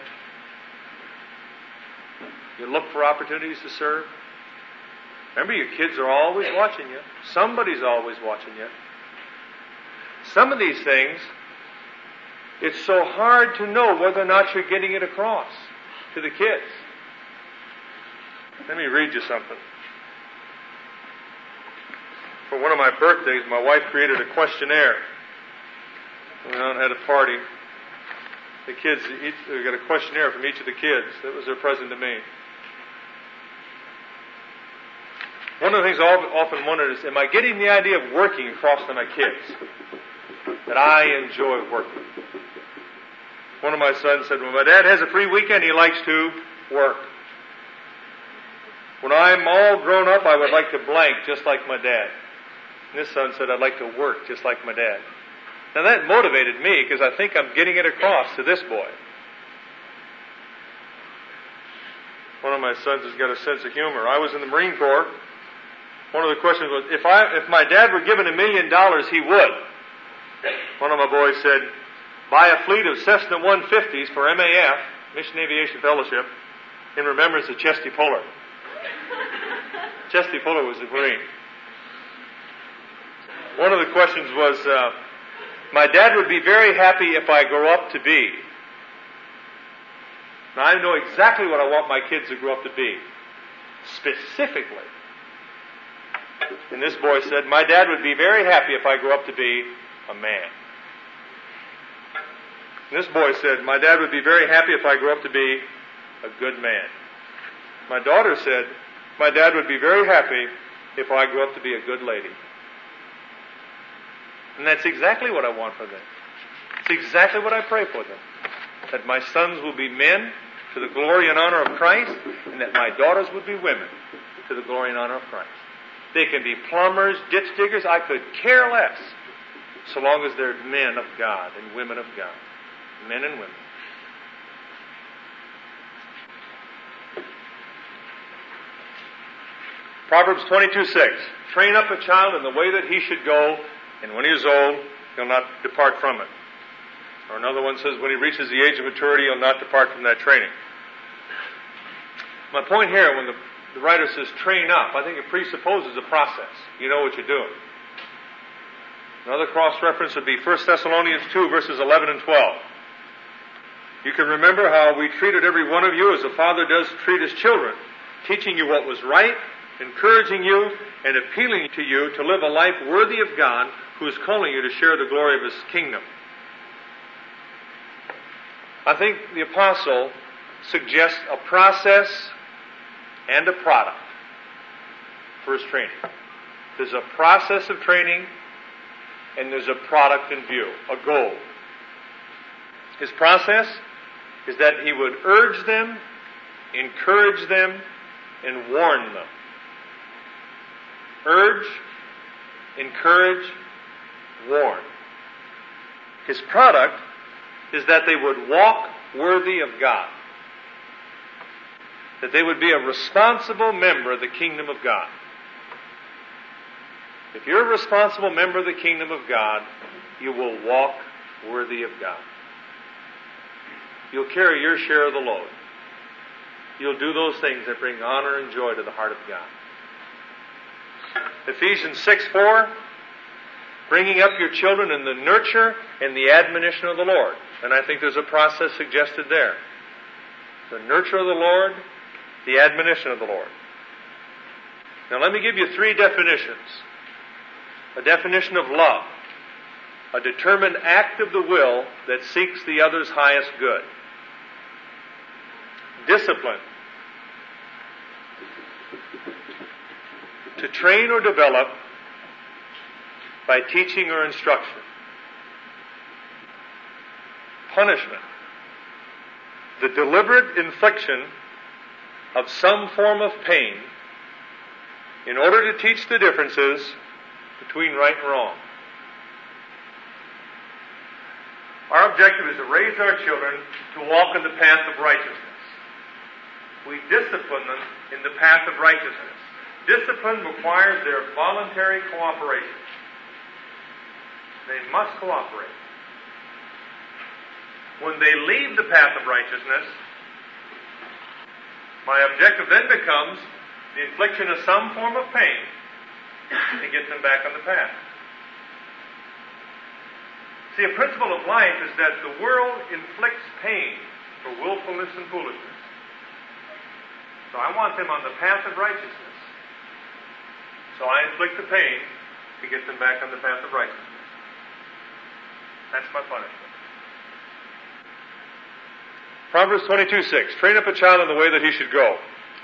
You look for opportunities to serve? Remember, your kids are always watching you. Somebody's always watching you. Some of these things, it's so hard to know whether or not you're getting it across to the kids. Let me read you something. For one of my birthdays, my wife created a questionnaire. We went out and had a party. The kids, each, we got a questionnaire from each of the kids. That was their present to me. One of the things I often wondered is, am I getting the idea of working across to my kids? That I enjoy working. One of my sons said, when my dad has a free weekend, he likes to work. When I'm all grown up, I would like to blank just like my dad. And this son said, I'd like to work just like my dad. Now that motivated me because I think I'm getting it across to this boy. One of my sons has got a sense of humor. I was in the Marine Corps. One of the questions was, if I, if my dad were given a million dollars, he would. One of my boys said, buy a fleet of Cessna one fifties for M A F, Mission Aviation Fellowship, in remembrance of Chesty Puller. Chesty Puller was a Marine. One of the questions was, uh, my dad would be very happy if I grow up to be. Now I know exactly what I want my kids to grow up to be. Specifically. And this boy said, my dad would be very happy if I grew up to be a man. And this boy said, my dad would be very happy if I grew up to be a good man. My daughter said, my dad would be very happy if I grew up to be a good lady. And that's exactly what I want for them. It's exactly what I pray for them. That my sons will be men to the glory and honor of Christ, and that my daughters would be women to the glory and honor of Christ. They can be plumbers, ditch diggers, I could care less, so long as they're men of God and women of God. Men and women. Proverbs twenty-two six. Train up a child in the way that he should go, and when he is old, he'll not depart from it. Or another one says, when he reaches the age of maturity, he'll not depart from that training. My point here, when the, the writer says train up, I think it presupposes a process. You know what you're doing. Another cross-reference would be First Thessalonians two, verses eleven and twelve. You can remember how we treated every one of you as a father does treat his children, teaching you what was right, encouraging you, and appealing to you to live a life worthy of God, who is calling you to share the glory of his kingdom. I think the apostle suggests a process and a product for his training. There's a process of training, and there's a product in view, a goal. His process is that he would urge them, encourage them, and warn them. Urge, encourage, warn. His product is that they would walk worthy of God. That they would be a responsible member of the kingdom of God. If you're a responsible member of the kingdom of God, you will walk worthy of God. You'll carry your share of the load. You'll do those things that bring honor and joy to the heart of God. Ephesians six four, bringing up your children in the nurture and the admonition of the Lord. And I think there's a process suggested there. The nurture of the Lord, the admonition of the Lord. Now let me give you three definitions. A definition of love. A determined act of the will that seeks the other's highest good. Discipline. To train or develop by teaching or instruction. Punishment. The deliberate infliction of some form of pain in order to teach the differences between right and wrong. Our objective is to raise our children to walk in the path of righteousness. We discipline them in the path of righteousness. Discipline requires their voluntary cooperation. They must cooperate. When they leave the path of righteousness, my objective then becomes the infliction of some form of pain to get them back on the path. See, a principle of life is that the world inflicts pain for willfulness and foolishness. So I want them on the path of righteousness. So I inflict the pain to get them back on the path of righteousness. That's my punishment. Proverbs twenty-two six. Train up a child in the way that he should go.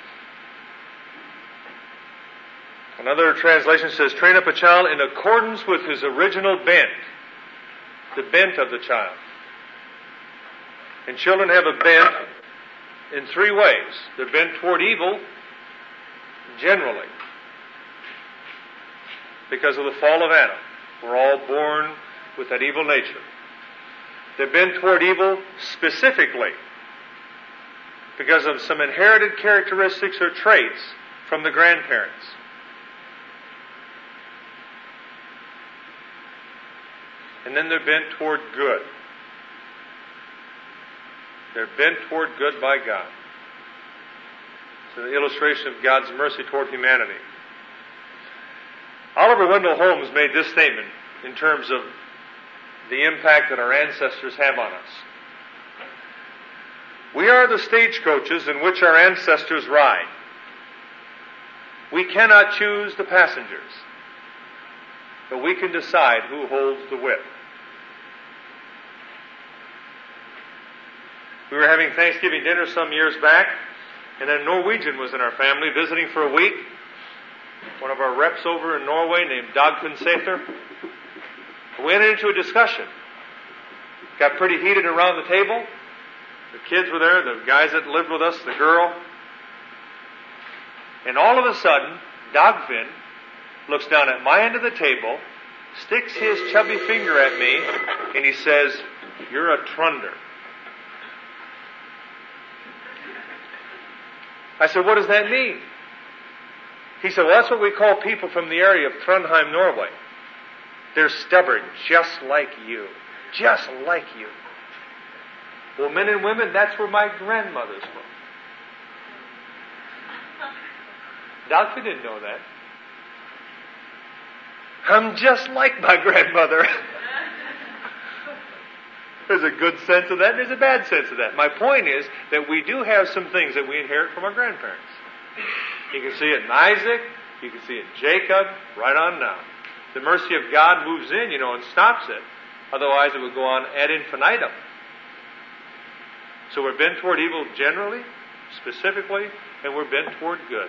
Another translation says, train up a child in accordance with his original bent. The bent of the child. And children have a bent in three ways. They're bent toward evil, generally, because of the fall of Adam. We're all born with that evil nature. They're bent toward evil specifically, because of some inherited characteristics or traits from the grandparents. And then they're bent toward good. They're bent toward good by God. It's an illustration of God's mercy toward humanity. Oliver Wendell Holmes made this statement in terms of the impact that our ancestors have on us. We are the stagecoaches in which our ancestors ride. We cannot choose the passengers, but we can decide who holds the whip. We were having Thanksgiving dinner some years back, and a Norwegian was in our family visiting for a week. One of our reps over in Norway named Dagfinn Sæther. We entered into a discussion. Got pretty heated around the table. The kids were there, the guys that lived with us, the girl. And all of a sudden, Dagfinn looks down at my end of the table, sticks his chubby finger at me, and he says, "You're a trunder." I said, "What does that mean?" He said, "Well, that's what we call people from the area of Trondheim, Norway. They're stubborn, just like you. Just like you." Well, men and women, that's where my grandmother's from. Dagfinn didn't know that. I'm just like my grandmother. There's a good sense of that, and there's a bad sense of that. My point is that we do have some things that we inherit from our grandparents. You can see it in Isaac, you can see it in Jacob, right on down. The mercy of God moves in, you know, and stops it. Otherwise it would go on ad infinitum. So we're bent toward evil generally, specifically, and we're bent toward good.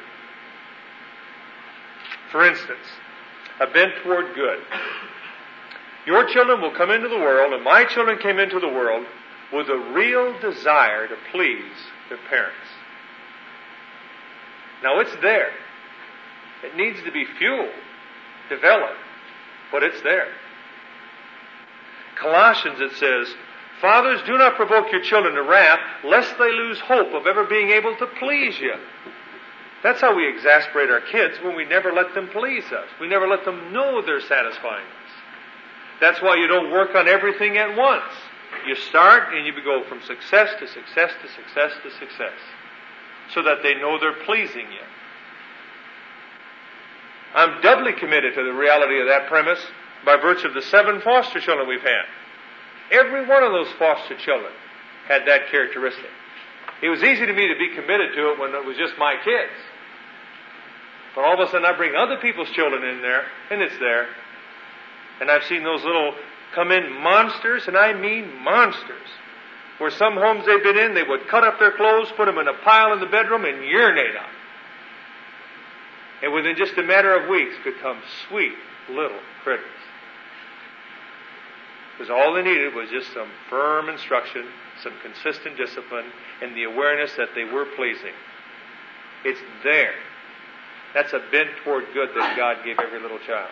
For instance, a bent toward good. Your children will come into the world, and my children came into the world with a real desire to please their parents. Now it's there. It needs to be fueled, developed, but it's there. Colossians, it says, "Fathers, do not provoke your children to wrath, lest they lose hope of ever being able to please you." That's how we exasperate our kids, when we never let them please us. We never let them know they're satisfying us. That's why you don't work on everything at once. You start and you go from success to success to success to success, so that they know they're pleasing you. I'm doubly committed to the reality of that premise by virtue of the seven foster children we've had. Every one of those foster children had that characteristic. It was easy to me to be committed to it when it was just my kids. But all of a sudden I bring other people's children in there, and it's there. And I've seen those little come in monsters, and I mean monsters. Where some homes they've been in, they would cut up their clothes, put them in a pile in the bedroom, and urinate on them. And within just a matter of weeks could come sweet little critters. Because all they needed was just some firm instruction, some consistent discipline, and the awareness that they were pleasing. It's there. That's a bent toward good that God gave every little child.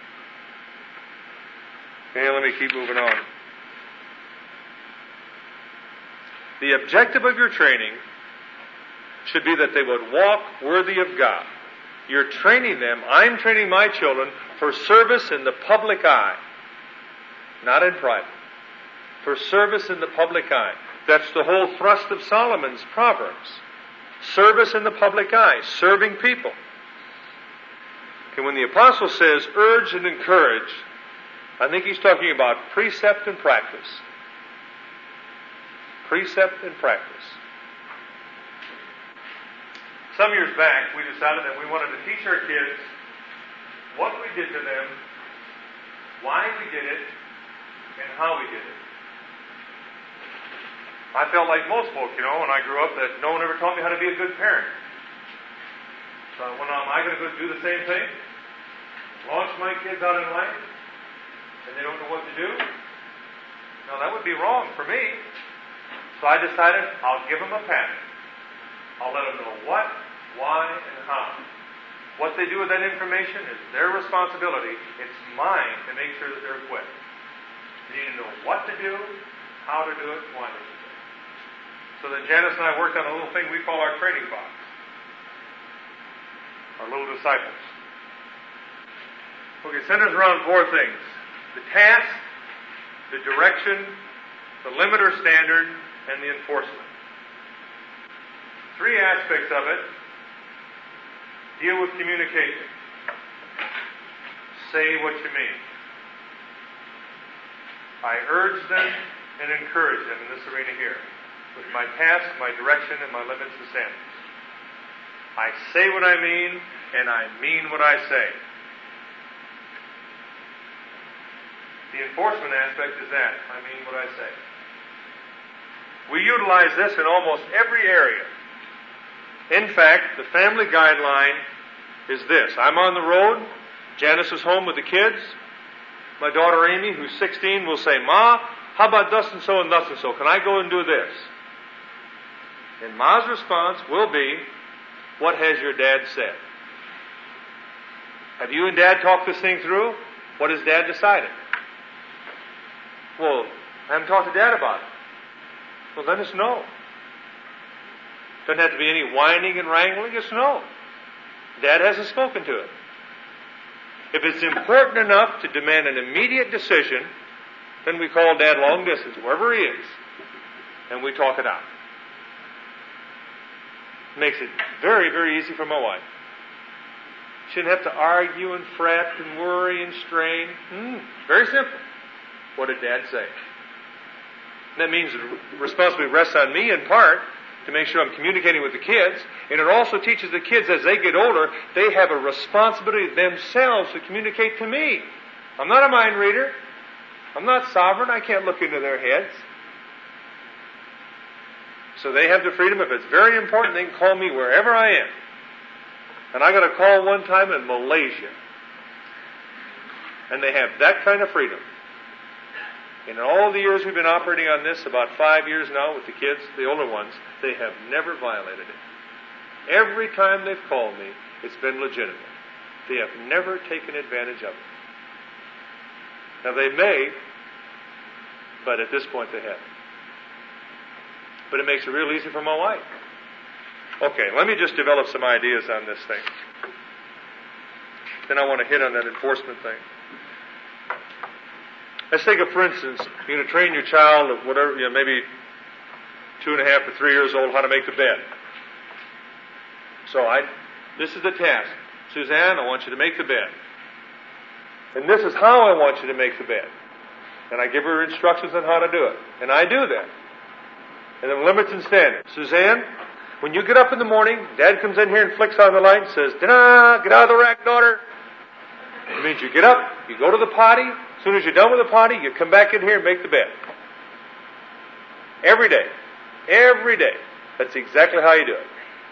Okay, let me keep moving on. The objective of your training should be that they would walk worthy of God. You're training them, I'm training my children for service in the public eye, not in private. For service in the public eye. That's the whole thrust of Solomon's Proverbs. Service in the public eye, serving people. And when the apostle says urge and encourage, I think he's talking about precept and practice. Precept and practice. Some years back, we decided that we wanted to teach our kids what we did to them, why we did it, and how we did it. I felt like most folk, you know, when I grew up, that no one ever taught me how to be a good parent. So when am I going to go do the same thing? Launch my kids out in life, and they don't know what to do? No, that would be wrong for me. So I decided I'll give them a pattern. I'll let them know what, why, and how. What they do with that information is their responsibility. It's mine to make sure that they're equipped. They need to know what to do, how to do it, why to do it. So then Janice and I worked on a little thing we call our training box. Our little disciples. Okay, it centers around four things. The task, the direction, the limit or standard, and the enforcement. Three aspects of it deal with communication. Say what you mean. I urge them and encourage them in this arena here with my task, my direction, and my limits and standards. I say what I mean, and I mean what I say. The enforcement aspect is that. I mean what I say. We utilize this in almost every area. In fact, the family guideline is this. I'm on the road. Janice is home with the kids. My daughter Amy, who's sixteen, will say, Ma, how about thus and so and thus and so? Can I go and do this? And Ma's response will be, what has your dad said? Have you and Dad talked this thing through? What has Dad decided? Well, I haven't talked to Dad about it. Well, then it's no. Doesn't have to be any whining and wrangling. It's no. Dad hasn't spoken to it. If it's important enough to demand an immediate decision, then we call Dad long distance, wherever he is, and we talk it out. Makes it very, very easy for my wife. Shouldn't have to argue and fret and worry and strain. Hmm, very simple. What did Dad say? That means the responsibility rests on me in part to make sure I'm communicating with the kids. And it also teaches the kids as they get older, they have a responsibility themselves to communicate to me. I'm not a mind reader. I'm not sovereign. I can't look into their heads. So they have the freedom. If it's very important, they can call me wherever I am. And I got a call one time in Malaysia. And they have that kind of freedom. In all the years we've been operating on this, about five years now with the kids, the older ones, they have never violated it. Every time they've called me, it's been legitimate. They have never taken advantage of it. Now they may, but at this point they haven't. But it makes it real easy for my wife. Okay, let me just develop some ideas on this thing. Then I want to hit on that enforcement thing. Let's take a, for instance, you're going to train your child of whatever, you know, maybe two and a half or three years old, how to make the bed. So I, this is the task. Suzanne, I want you to make the bed. And this is how I want you to make the bed. And I give her instructions on how to do it. And I do that. And then limits and standards. Suzanne, When you get up in the morning, Dad comes in here and flicks on the light and says, "Da-da, get out of the rack, daughter." It means you get up, you go to the potty. As soon as you're done with the potty, you come back in here and make the bed. Every day. Every day. That's exactly how you do it.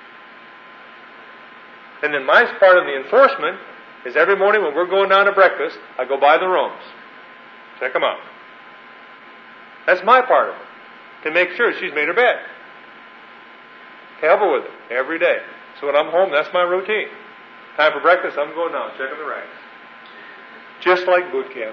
And then my part of the enforcement is every morning when we're going down to breakfast, I go by the rooms. Check them out. That's my part of it. To make sure she's made her bed. Help her with it every day. So when I'm home, that's my routine. Time for breakfast, I'm going down, checking the racks. Just like boot camp.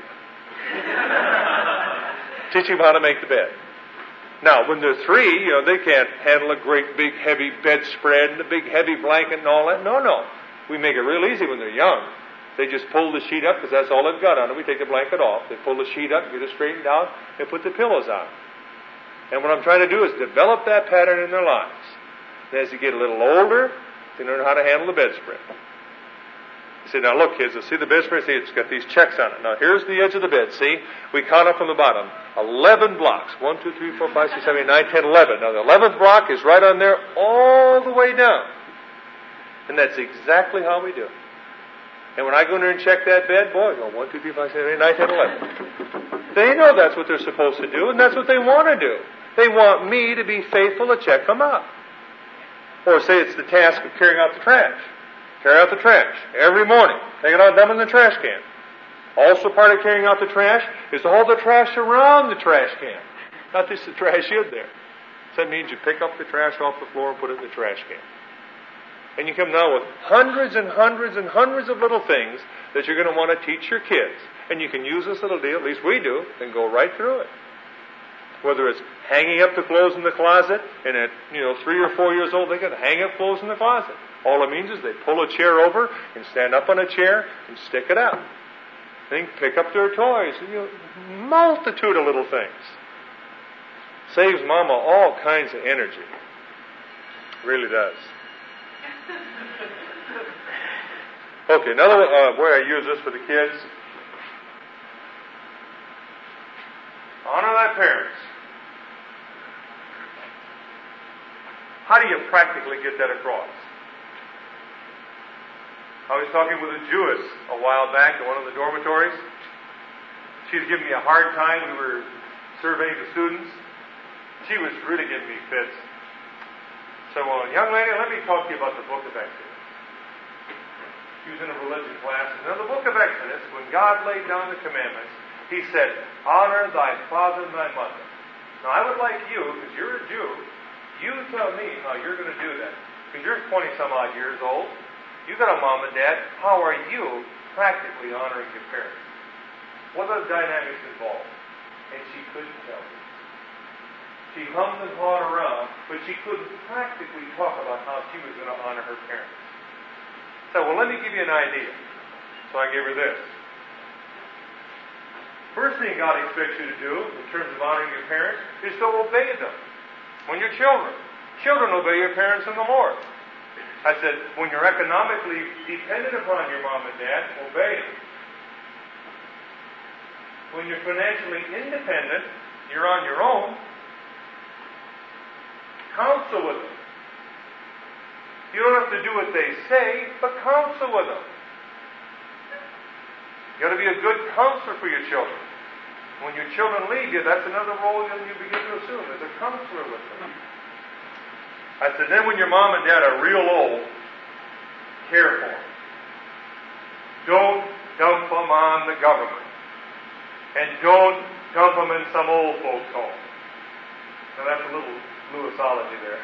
Teach them how to make the bed. Now, when they're three, you know, they can't handle a great big heavy bedspread and a big heavy blanket and all that. No, no. We make it real easy when they're young. They just pull the sheet up because that's all they've got on it. We take the blanket off. They pull the sheet up, get it straightened out, and put the pillows on. And what I'm trying to do is develop that pattern in their lives. And as they get a little older, they learn how to handle the bedspread. You say, now look, kids, let's see the bedspread. See, it's got these checks on it. Now here's the edge of the bed. See, we count up from the bottom. Eleven blocks. One, two, three, four, five, six, seven, eight, nine, ten, eleven. Now the eleventh block is right on there all the way down. And that's exactly how we do it. And when I go in there and check that bed, boy, I go one, two, three, four, five, six, seven, eight, nine, ten, eleven. They know that's what they're supposed to do, and that's what they want to do. They want me to be faithful to check them out. Or say it's the task of carrying out the trash. Carry out the trash every morning. Take it out, dump it in the trash can. Also part of carrying out the trash is to hold the trash around the trash can. Not just the trash in there. So that means you pick up the trash off the floor and put it in the trash can. And you come down with hundreds and hundreds and hundreds of little things that you're going to want to teach your kids. And you can use this little deal, at least we do, and go right through it. Whether it's hanging up the clothes in the closet, and at, you know, three or four years old, they can hang up clothes in the closet. All it means is they pull a chair over and stand up on a chair and stick it out. Then pick up their toys. You know, multitude of little things. Saves Mama all kinds of energy. Really does. Okay, another uh, way I use this for the kids. Honor thy parents. How do you practically get that across? I was talking with a Jewess a while back in one of the dormitories. She was giving me a hard time. We were surveying the students. She was really giving me fits. So, well, young lady, let me talk to you about the book of Exodus. She was in a religion class. And in the book of Exodus, when God laid down the commandments, He said, honor thy father and thy mother. Now, I would like you, because you're a Jew, you tell me how you're going to do that. Because you're twenty-some-odd years old. You got a mom and dad. How are you practically honoring your parents? What are the dynamics involved? And she couldn't tell me. She hummed and hawed around, but she couldn't practically talk about how she was going to honor her parents. So, well, let me give you an idea. So I gave her this. First thing God expects you to do in terms of honoring your parents is to obey them. When you're children, children obey your parents in the Lord. I said, when you're economically dependent upon your mom and dad, obey them. When you're financially independent, you're on your own, counsel with them. You don't have to do what they say, but counsel with them. You got to be a good counselor for your children. When your children leave you, that's another role that you begin to assume, as a counselor with them. I said, then when your mom and dad are real old, care for them. Don't dump them on the government. And don't dump them in some old folks' home. Now that's a little Lewisology there.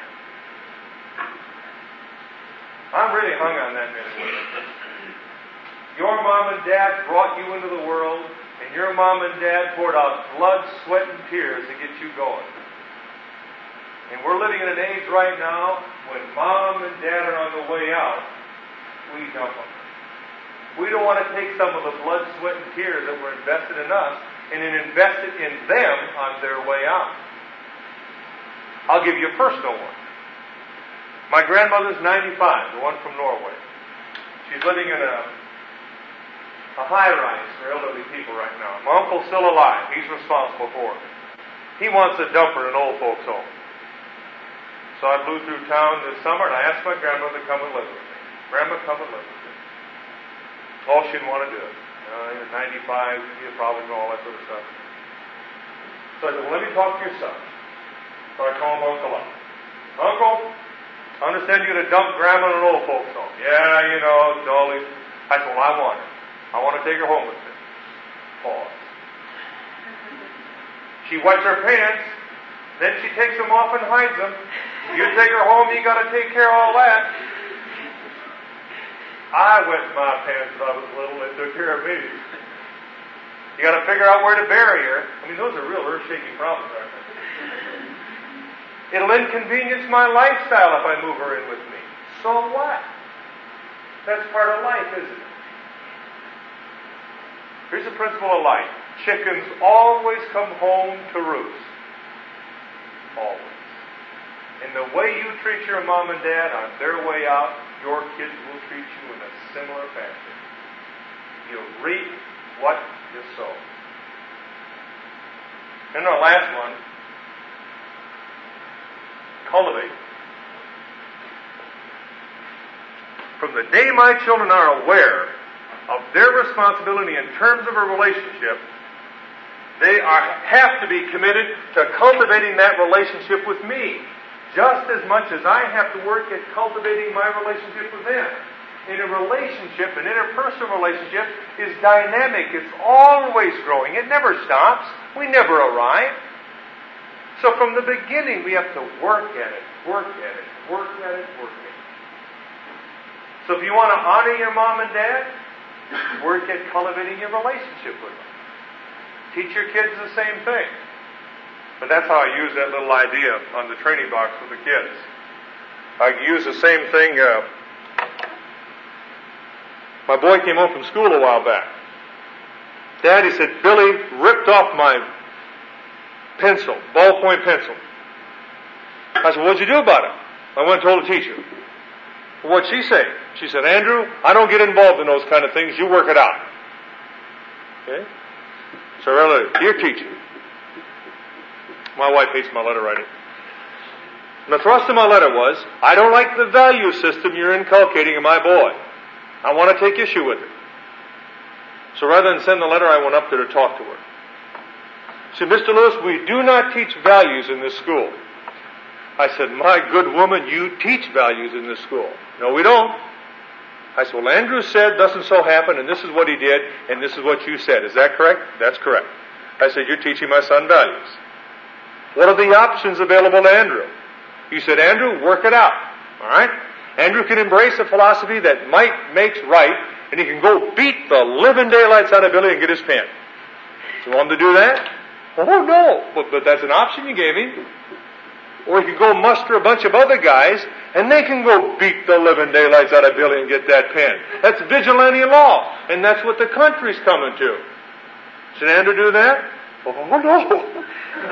I'm really hung on that minute. Your mom and dad brought you into the world, and your mom and dad poured out blood, sweat, and tears to get you going. And we're living in an age right now when mom and dad are on the way out, we dump them. We don't want to take some of the blood, sweat, and tears that were invested in us and then invest it in them on their way out. I'll give you a personal one. My grandmother's ninety-five, the one from Norway. She's living in a, a high-rise for elderly people right now. My uncle's still alive. He's responsible for it. He wants to dump her in an old folks' home. So I flew through town this summer, and I asked my grandmother to come and live with me. Grandma, come and live with me. Oh, she didn't want to do it. Uh, he was ninety-five, he had problems and all that sort of stuff. So I said, well, let me talk to your son. So I call him Uncle up. Uncle, I understand you're going to dump Grandma in an old folks home. Yeah, you know, it's all these. I said, well, I want her. I want to take her home with me. Pause. She wets her pants, then she takes them off and hides them. You take her home, you got to take care of all that. I wet my pants when I was little and took care of me. You got to figure out where to bury her. I mean, those are real earth-shaking problems, aren't they? It'll inconvenience my lifestyle if I move her in with me. So what? That's part of life, isn't it? Here's the principle of life. Chickens always come home to roost. Always. And the way you treat your mom and dad on their way out, your kids will treat you in a similar fashion. You'll reap what you sow. And our last one, cultivate. From the day my children are aware of their responsibility in terms of a relationship, they are, have to be committed to cultivating that relationship with me, just as much as I have to work at cultivating my relationship with them. In a relationship, an interpersonal relationship is dynamic. It's always growing. It never stops. We never arrive. So from the beginning, we have to work at it, work at it, work at it, work at it. So if you want to honor your mom and dad, work at cultivating your relationship with them. Teach your kids the same thing. But that's how I use that little idea on the training box with the kids. I use the same thing. Uh, my boy came home from school a while back. Dad, he said, Billy ripped off my pencil, ballpoint pencil. I said, what'd you do about it? I went and told the teacher. What'd she say? She said, Andrew, I don't get involved in those kind of things. You work it out. Okay? So I wrote, dear teacher, my wife hates my letter writing. And the thrust of my letter was, I don't like the value system you're inculcating in my boy. I want to take issue with it. So rather than send the letter, I went up there to talk to her. She said, Mister Lewis, we do not teach values in this school. I said, my good woman, you teach values in this school. No, we don't. I said, well, Andrew said, doesn't so happen, and this is what he did, and this is what you said. Is that correct? That's correct. I said, you're teaching my son values. What are the options available to Andrew? You said, Andrew, work it out. All right? Andrew can embrace a philosophy that might makes right, and he can go beat the living daylights out of Billy and get his pen. So you want him to do that? Oh, no. But, but that's an option you gave him. Or he can go muster a bunch of other guys, and they can go beat the living daylights out of Billy and get that pen. That's vigilante law, and that's what the country's coming to. Should Andrew do that? Oh, no.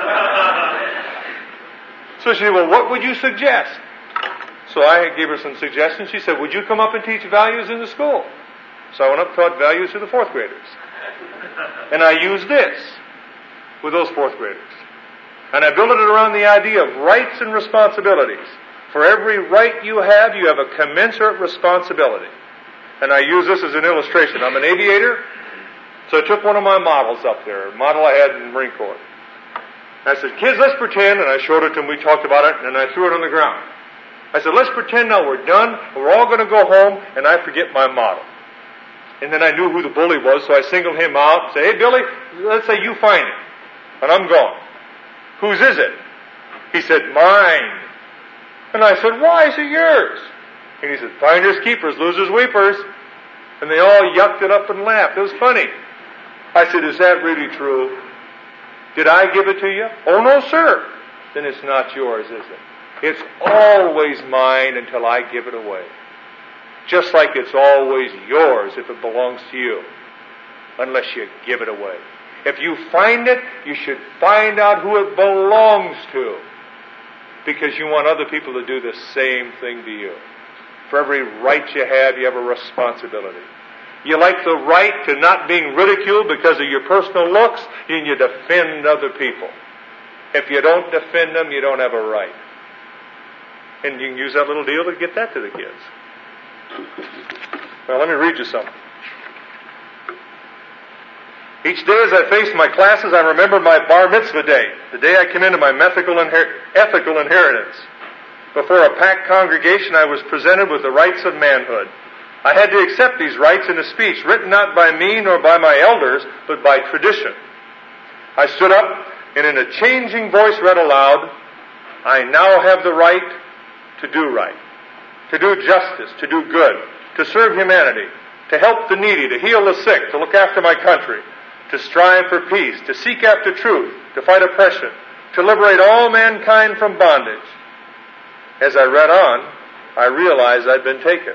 So she said, well, what would you suggest? So I gave her some suggestions. She said, would you come up and teach values in the school? So I went up and taught values to the fourth graders. And I used this with those fourth graders. And I built it around the idea of rights and responsibilities. For every right you have, you have a commensurate responsibility. And I use this as an illustration. I'm an aviator, so I took one of my models up there, a model I had in the Marine Corps. I said, kids, let's pretend, and I showed it to them, we talked about it, and I threw it on the ground. I said, let's pretend now we're done, and we're all going to go home, and I forget my model. And then I knew who the bully was, so I singled him out and said, hey, Billy, let's say you find it, and I'm gone. Whose is it? He said, mine. And I said, why is it yours? And he said, finders keepers, losers weepers. And they all yucked it up and laughed. It was funny. I said, is that really true? Did I give it to you? Oh, no, sir. Then it's not yours, is it? It's always mine until I give it away. Just like it's always yours if it belongs to you, unless you give it away. If you find it, you should find out who it belongs to, because you want other people to do the same thing to you. For every right you have, you have a responsibility. You like the right to not being ridiculed because of your personal looks, and you defend other people. If you don't defend them, you don't have a right. And you can use that little deal to get that to the kids. Well, let me read you something. Each day as I faced my classes, I remembered my bar mitzvah day, the day I came into my ethical, inher- ethical inheritance. Before a packed congregation, I was presented with the rights of manhood. I had to accept these rights in a speech written not by me nor by my elders, but by tradition. I stood up and in a changing voice read aloud, I now have the right to do right, to do justice, to do good, to serve humanity, to help the needy, to heal the sick, to look after my country, to strive for peace, to seek after truth, to fight oppression, to liberate all mankind from bondage. As I read on, I realized I'd been taken.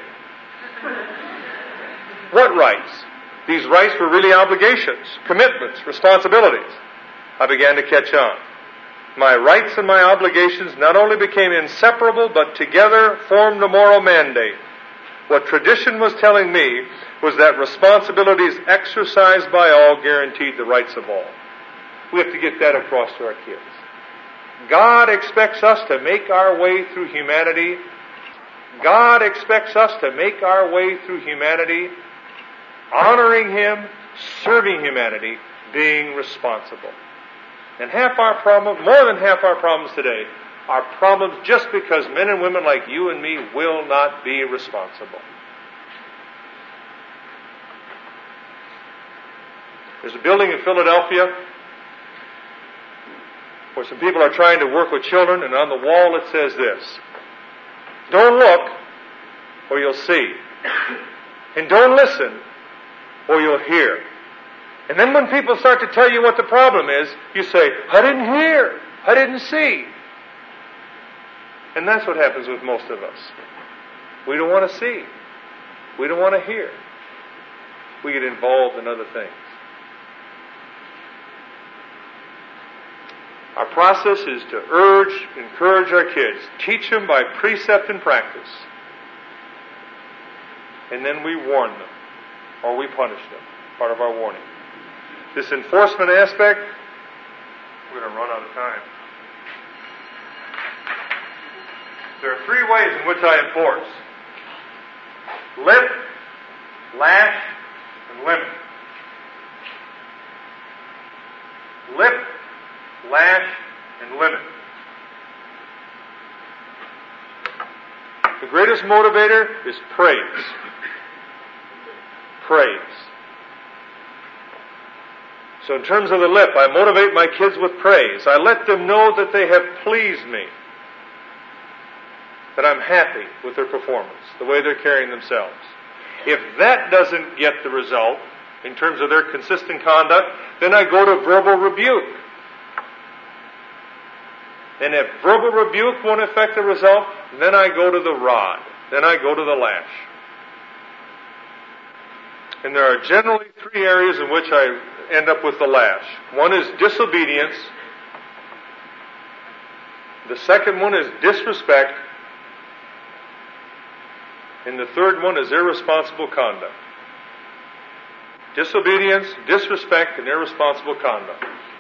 What rights? These rights were really obligations, commitments, responsibilities. I began to catch on. My rights and my obligations not only became inseparable, but together formed a moral mandate. What tradition was telling me was that responsibilities exercised by all guaranteed the rights of all. We have to get that across to our kids. God expects us to make our way through humanity. God expects us to make our way through humanity, honoring Him, serving humanity, being responsible. And half our problem, more than half our problems today, are problems just because men and women like you and me will not be responsible. There's a building in Philadelphia where some people are trying to work with children, and on the wall it says this, don't look or you'll see, and don't listen or you'll hear. And then when people start to tell you what the problem is, you say, I didn't hear, I didn't see. And that's what happens with most of us. We don't want to see. We don't want to hear. We get involved in other things. Our process is to urge, encourage our kids, teach them by precept and practice. And then we warn them, or we punish them, part of our warning. This enforcement aspect, we're going to run out of time. There are three ways in which I enforce. Lip, lash, and limit. Lip, lash, and limit. The greatest motivator is praise. Praise. So in terms of the lip, I motivate my kids with praise. I let them know that they have pleased me. That I'm happy with their performance, the way they're carrying themselves. If that doesn't get the result, in terms of their consistent conduct, then I go to verbal rebuke. And if verbal rebuke won't affect the result, then I go to the rod. Then I go to the lash. And there are generally three areas in which I end up with the lash. One is disobedience. The second one is disrespect. And the third one is irresponsible conduct. Disobedience, disrespect, and irresponsible conduct.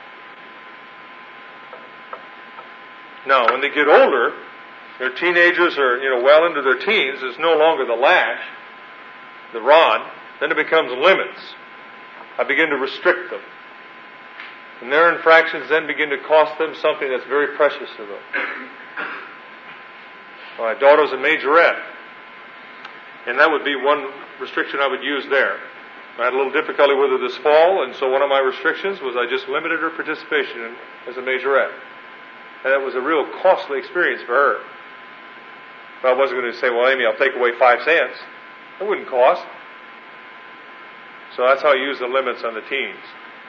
Now, when they get older, they're teenagers or, you know, well into their teens, it's no longer the lash, the rod, then it becomes limits. I begin to restrict them. And their infractions then begin to cost them something that's very precious to them. My daughter's a majorette. And that would be one restriction I would use there. I had a little difficulty with her this fall, and so one of my restrictions was I just limited her participation in, as a majorette. And that was a real costly experience for her. But I wasn't going to say, well, Amy, I'll take away five cents. It wouldn't cost. So that's how I use the limits on the teens.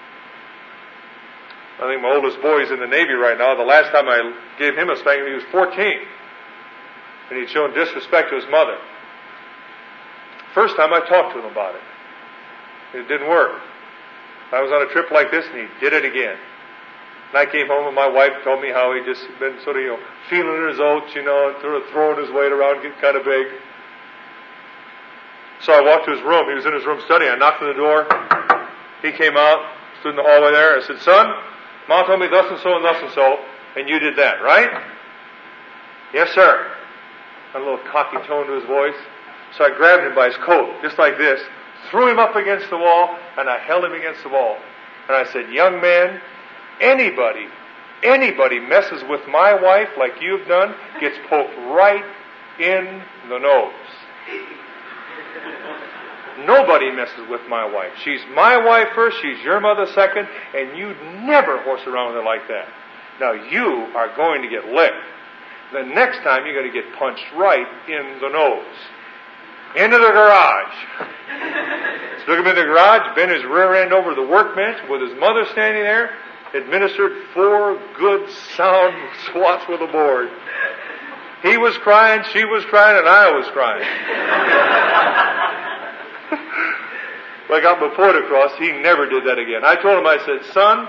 I think my oldest boy is in the Navy right now. The last time I gave him a spanking, he was fourteen. And he'd shown disrespect to his mother. First time I talked to him about it. It didn't work. I was on a trip like this and he did it again. And I came home and my wife told me how he just been sort of, you know, feeling his oats, you know, sort of throwing his weight around, getting kind of big. So I walked to his room. He was in his room studying. I knocked on the door. He came out, stood in the hallway there. I said, son, Mom told me thus and so and thus and so, and you did that, right? Yes, sir. a little cocky tone to his voice. So I grabbed him by his coat, just like this, threw him up against the wall, and I held him against the wall. And I said, young man, anybody, anybody messes with my wife like you've done gets poked right in the nose. Nobody messes with my wife. She's my wife first, she's your mother second, and you never horse around with her like that. Now you are going to get licked. The next time you're going to get punched right in the nose. Into the garage. Took him in the garage, bent his rear end over the workbench with his mother standing there, administered four good sound swats with a board. He was crying, she was crying, and I was crying. When I got my point across, he never did that again. I told him, I said, son,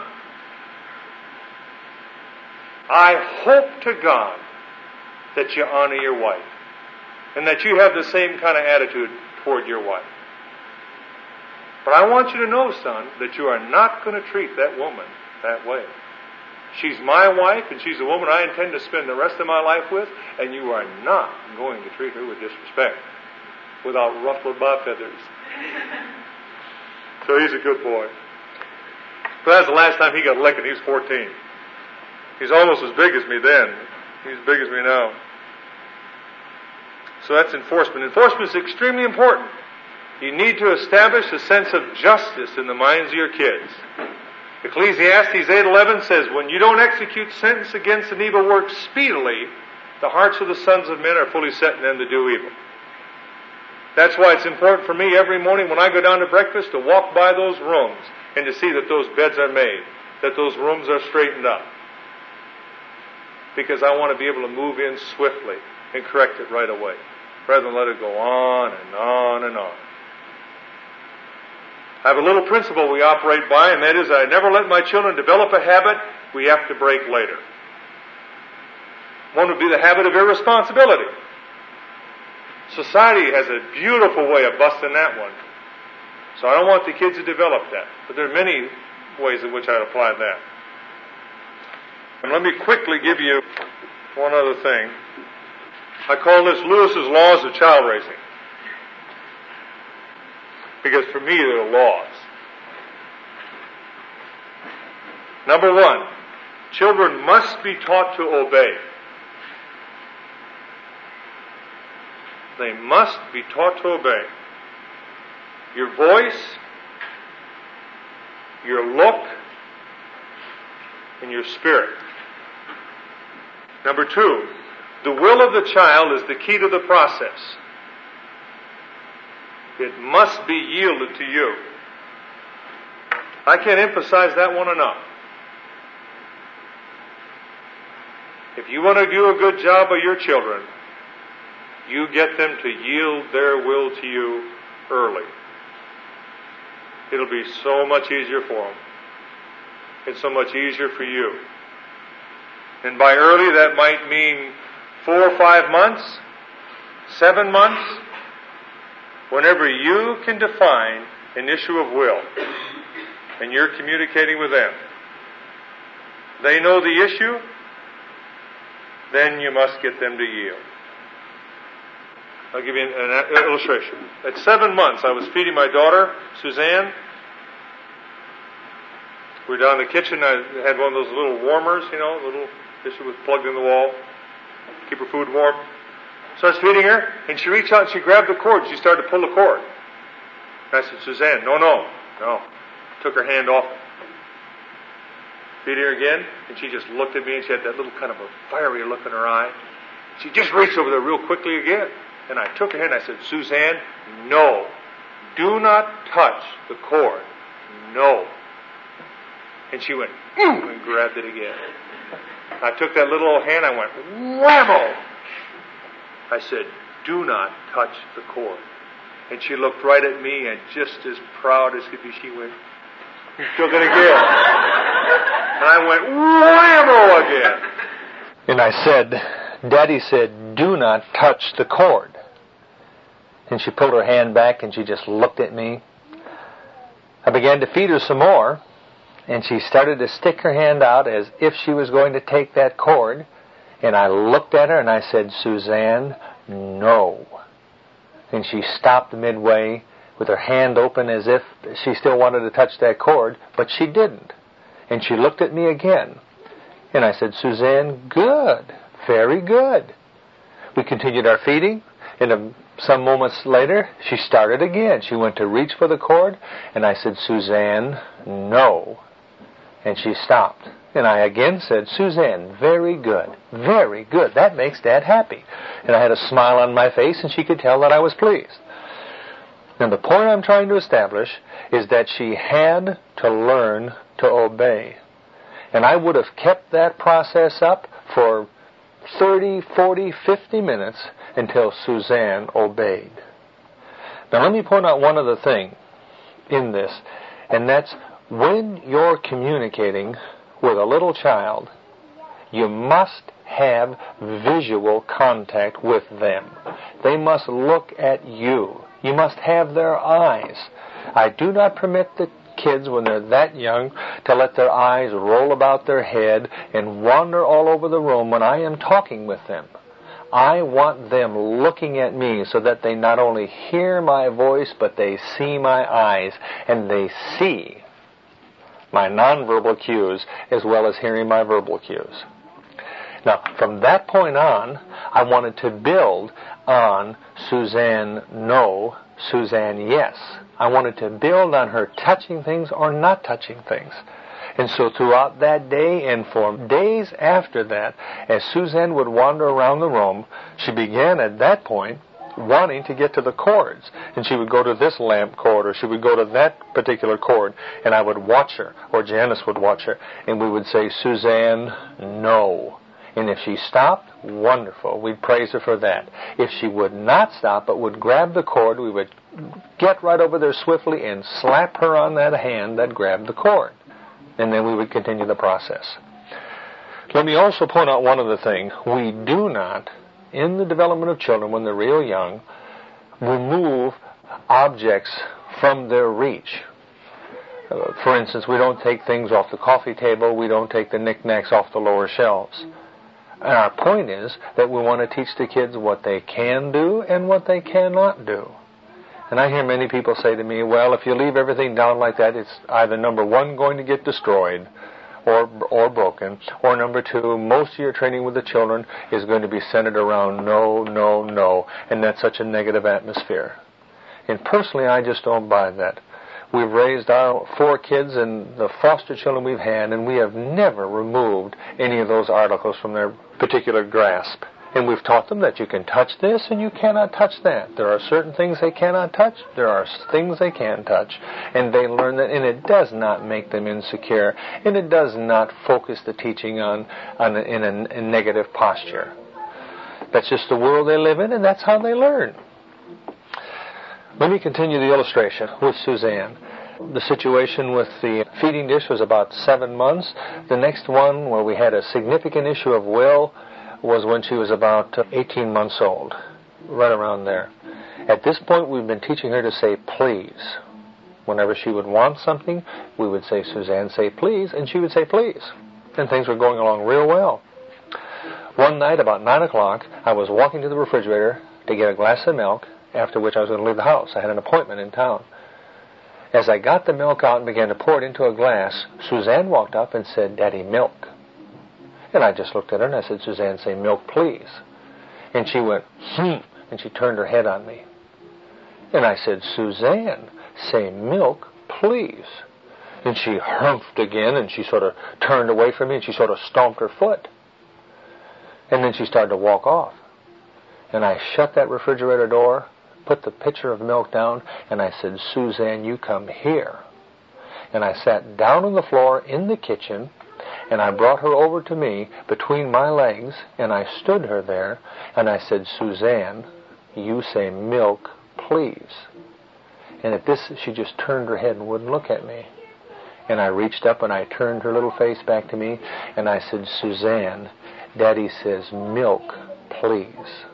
I hope to God that you honor your wife and that you have the same kind of attitude toward your wife. But I want you to know, son, that you are not going to treat that woman that way. She's my wife, and she's a woman I intend to spend the rest of my life with, and you are not going to treat her with disrespect, without ruffled by feathers. So he's a good boy. But that's the last time he got licked, and he was fourteen. He's almost as big as me then. He's as big as me now. So that's enforcement. Enforcement is extremely important. You need to establish a sense of justice in the minds of your kids. Ecclesiastes eight eleven says, when you don't execute sentence against an evil work speedily, the hearts of the sons of men are fully set in them to do evil. That's why it's important for me every morning when I go down to breakfast to walk by those rooms and to see that those beds are made, that those rooms are straightened up. Because I want to be able to move in swiftly and correct it right away, rather than let it go on and on and on. I have a little principle we operate by, and that is I never let my children develop a habit we have to break later. One would be the habit of irresponsibility. Society has a beautiful way of busting that one. So I don't want the kids to develop that. But there are many ways in which I apply that. And let me quickly give you one other thing. I call this Lewis's Laws of Child Raising. Because for me, they're laws. Number one, children must be taught to obey. They must be taught to obey. Your voice, your look, and your spirit. Number two, the will of the child is the key to the process. It must be yielded to you. I can't emphasize that one enough. If you want to do a good job of your children, you get them to yield their will to you early. It'll be so much easier for them. It's so much easier for you. And by early, that might mean four or five months, seven months, whenever you can define an issue of will and you're communicating with them. They know the issue, then you must get them to yield. I'll give you an, an illustration. At seven months, I was feeding my daughter, Suzanne. We were down in the kitchen. I had one of those little warmers, you know, little issue was plugged in the wall, keep her food warm. So I was feeding her, and she reached out and she grabbed the cord. She started to pull the cord. And I said, Suzanne, no, no, no. Took her hand off. Feed her again, and she just looked at me, and she had that little kind of a fiery look in her eye. She just reached over there real quickly again. And I took her hand and I said, Suzanne, no. Do not touch the cord. No. And she went, ooh, and grabbed it again. I took that little old hand, I went, whammo! I said, do not touch the cord. And she looked right at me, and just as proud as could be, she went, took it again. And I went, whammo again. And I said, Daddy said, do not touch the cord. And she pulled her hand back, and she just looked at me. I began to feed her some more, and she started to stick her hand out as if she was going to take that cord. And I looked at her and I said, Suzanne, no. And she stopped midway with her hand open as if she still wanted to touch that cord, but she didn't. And she looked at me again. And I said, Suzanne, good, very good. We continued our feeding, and some moments later, she started again. She went to reach for the cord, and I said, Suzanne, no. And she stopped. And I again said, Suzanne, very good, very good. That makes Dad happy. And I had a smile on my face, and she could tell that I was pleased. Now, the point I'm trying to establish is that she had to learn to obey. And I would have kept that process up for thirty, forty, fifty minutes until Suzanne obeyed. Now, let me point out one other thing in this, and that's when you're communicating with a little child, you must have visual contact with them. They must look at you. You must have their eyes. I do not permit the kids, when they're that young, to let their eyes roll about their head and wander all over the room when I am talking with them. I want them looking at me so that they not only hear my voice, but they see my eyes, and they see my nonverbal cues as well as hearing my verbal cues. Now, from that point on, I wanted to build on Suzanne no, Suzanne yes. I wanted to build on her touching things or not touching things. And so throughout that day and for days after that, as Suzanne would wander around the room, she began at that point wanting to get to the chords. And she would go to this lamp chord, or she would go to that particular chord, and I would watch her, or Janice would watch her, and we would say, Suzanne, no. And if she stopped, wonderful. We'd praise her for that. If she would not stop but would grab the cord, we would get right over there swiftly and slap her on that hand that grabbed the cord. And then we would continue the process. Let me also point out one other thing. We do not, in the development of children when they're real young, remove objects from their reach. Uh, for instance, we don't take things off the coffee table. We don't take the knickknacks off the lower shelves. And our point is that we want to teach the kids what they can do and what they cannot do. And I hear many people say to me, well, if you leave everything down like that, it's either, number one, going to get destroyed or or broken, or number two, most of your training with the children is going to be centered around no, no, no, and that's such a negative atmosphere. And personally, I just don't buy that. We've raised our four kids and the foster children we've had, and we have never removed any of those articles from their particular grasp. And we've taught them that you can touch this and you cannot touch that. There are certain things they cannot touch. There are things they can touch. And they learn that, and it does not make them insecure. And it does not focus the teaching on, on a, in a, a negative posture. That's just the world they live in, and that's how they learn. Let me continue the illustration with Suzanne. The situation with the feeding dish was about seven months. The next one, where we had a significant issue of will, was when she was about eighteen months old, right around there. At this point, we've been teaching her to say please. Whenever she would want something, we would say, Suzanne, say please, and she would say please. And things were going along real well. One night, about nine o'clock, I was walking to the refrigerator to get a glass of milk, after which I was going to leave the house. I had an appointment in town. As I got the milk out and began to pour it into a glass, Suzanne walked up and said, Daddy, milk. And I just looked at her and I said, Suzanne, say milk, please. And she went, hmm, and she turned her head on me. And I said, Suzanne, say milk, please. And she humphed again, and she sort of turned away from me, and she sort of stomped her foot. And then she started to walk off. And I shut that refrigerator door, put the pitcher of milk down, and I said, Suzanne, you come here. And I sat down on the floor in the kitchen, and I brought her over to me between my legs, and I stood her there, and I said, Suzanne, you say milk, please. And at this, she just turned her head and wouldn't look at me. And I reached up and I turned her little face back to me, and I said, Suzanne, Daddy says milk, please.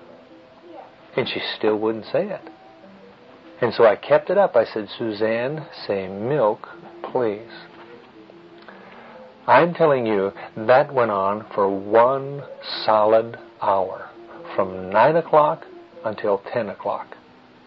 And she still wouldn't say it. And so I kept it up. I said, Suzanne, say milk, please. I'm telling you, that went on for one solid hour, from nine o'clock until ten o'clock.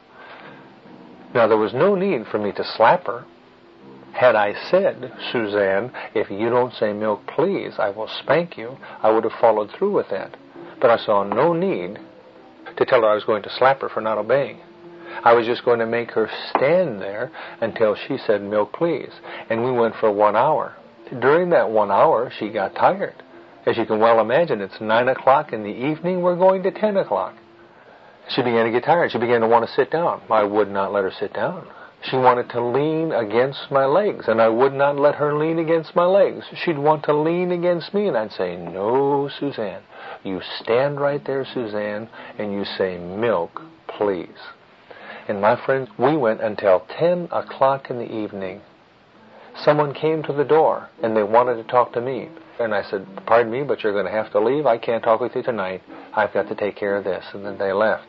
Now, there was no need for me to slap her. Had I said, Suzanne, if you don't say milk, please, I will spank you, I would have followed through with that. But I saw no need to tell her I was going to slap her for not obeying. I was just going to make her stand there until she said, milk, please. And we went for one hour. During that one hour, she got tired. As you can well imagine, it's nine o'clock in the evening, we're going to ten o'clock. She began to get tired. She began to want to sit down. I would not let her sit down. She wanted to lean against my legs, and I would not let her lean against my legs. She'd want to lean against me, and I'd say, no, Suzanne. You stand right there, Suzanne, and you say, milk, please. And my friends, we went until ten o'clock in the evening. Someone came to the door, and they wanted to talk to me. And I said, pardon me, but you're going to have to leave. I can't talk with you tonight. I've got to take care of this. And then they left.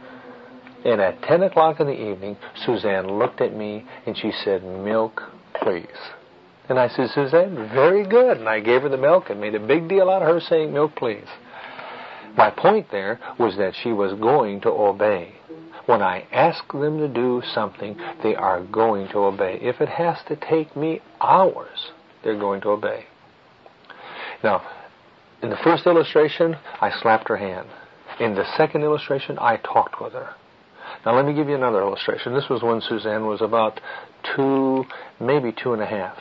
And at ten o'clock in the evening, Suzanne looked at me, and she said, milk, please. And I said, Suzanne, very good. And I gave her the milk and made a big deal out of her saying, milk, please. My point there was that she was going to obey. When I ask them to do something, they are going to obey. If it has to take me hours, they're going to obey. Now, in the first illustration, I slapped her hand. In the second illustration, I talked with her. Now, let me give you another illustration. This was when Suzanne was about two, maybe two and a half.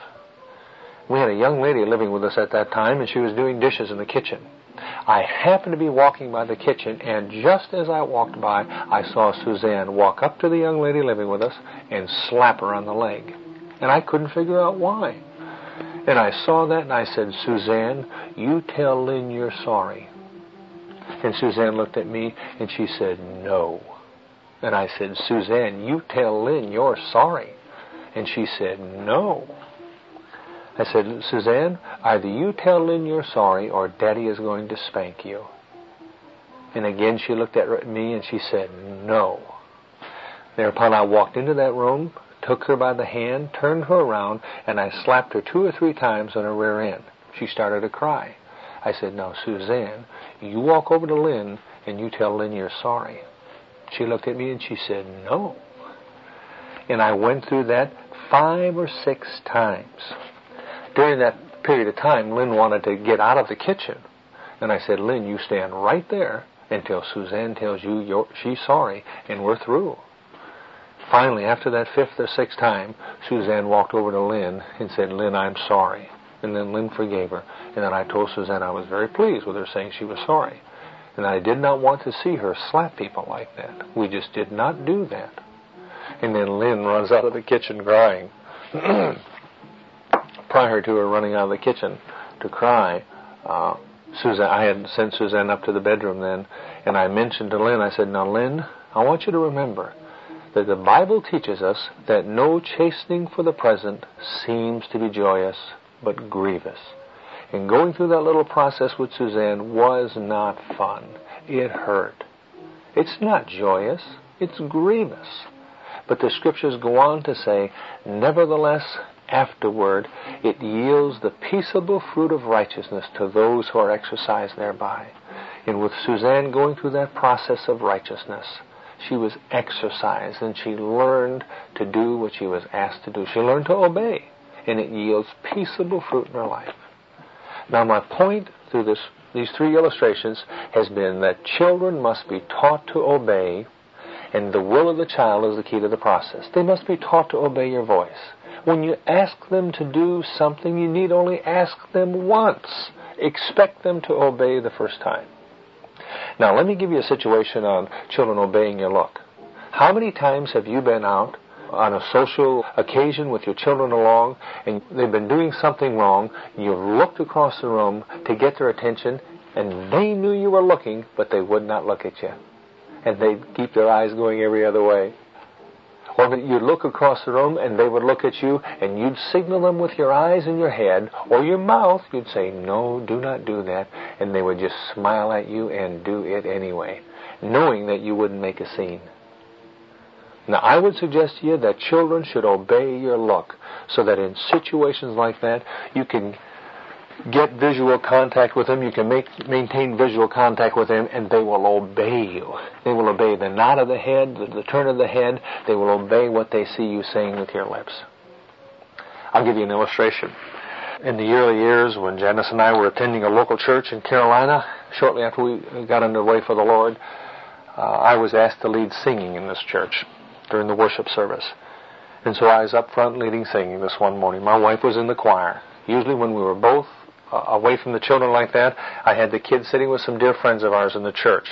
We had a young lady living with us at that time, and she was doing dishes in the kitchen. I happened to be walking by the kitchen, and just as I walked by, I saw Suzanne walk up to the young lady living with us and slap her on the leg. And I couldn't figure out why. And I saw that, and I said, Suzanne, you tell Lynn you're sorry. And Suzanne looked at me, and she said, no. And I said, Suzanne, you tell Lynn you're sorry. And she said, no. I said, Suzanne, either you tell Lynn you're sorry or Daddy is going to spank you. And again she looked at me and she said, no. Thereupon I walked into that room, took her by the hand, turned her around, and I slapped her two or three times on her rear end. She started to cry. I said, now, Suzanne, you walk over to Lynn and you tell Lynn you're sorry. She looked at me and she said, no. And I went through that five or six times. During that period of time, Lynn wanted to get out of the kitchen. And I said, Lynn, you stand right there until Suzanne tells you you're, she's sorry, and we're through. Finally, after that fifth or sixth time, Suzanne walked over to Lynn and said, Lynn, I'm sorry. And then Lynn forgave her. And then I told Suzanne I was very pleased with her saying she was sorry. And I did not want to see her slap people like that. We just did not do that. And then Lynn runs out of the kitchen crying. Prior to her running out of the kitchen to cry, uh, Suzanne, I had sent Suzanne up to the bedroom then, and I mentioned to Lynn, I said, now Lynn, I want you to remember that the Bible teaches us that no chastening for the present seems to be joyous, but grievous. And going through that little process with Suzanne was not fun. It hurt. It's not joyous. It's grievous. But the Scriptures go on to say, nevertheless, afterward, it yields the peaceable fruit of righteousness to those who are exercised thereby. And with Suzanne going through that process of righteousness, she was exercised and she learned to do what she was asked to do. She learned to obey, and it yields peaceable fruit in her life. Now, my point through this, these three illustrations has been that children must be taught to obey, and the will of the child is the key to the process. They must be taught to obey your voice. When you ask them to do something, you need only ask them once. Expect them to obey the first time. Now, let me give you a situation on children obeying your look. How many times have you been out on a social occasion with your children along, and they've been doing something wrong, and you've looked across the room to get their attention, and they knew you were looking, but they would not look at you. And they'd keep their eyes going every other way. Or that you'd look across the room and they would look at you and you'd signal them with your eyes and your head or your mouth. You'd say, no, do not do that. And they would just smile at you and do it anyway, knowing that you wouldn't make a scene. Now, I would suggest to you that children should obey your look so that in situations like that, you can get visual contact with them. You can make, maintain visual contact with them, and they will obey you. They will obey the nod of the head, the, the turn of the head. They will obey what they see you saying with your lips. I'll give you an illustration. In the early years when Janice and I were attending a local church in Carolina, shortly after we got underway for the Lord, uh, I was asked to lead singing in this church during the worship service. And so I was up front leading singing this one morning. My wife was in the choir. Usually when we were both uh, away from the children like that, I had the kids sitting with some dear friends of ours in the church.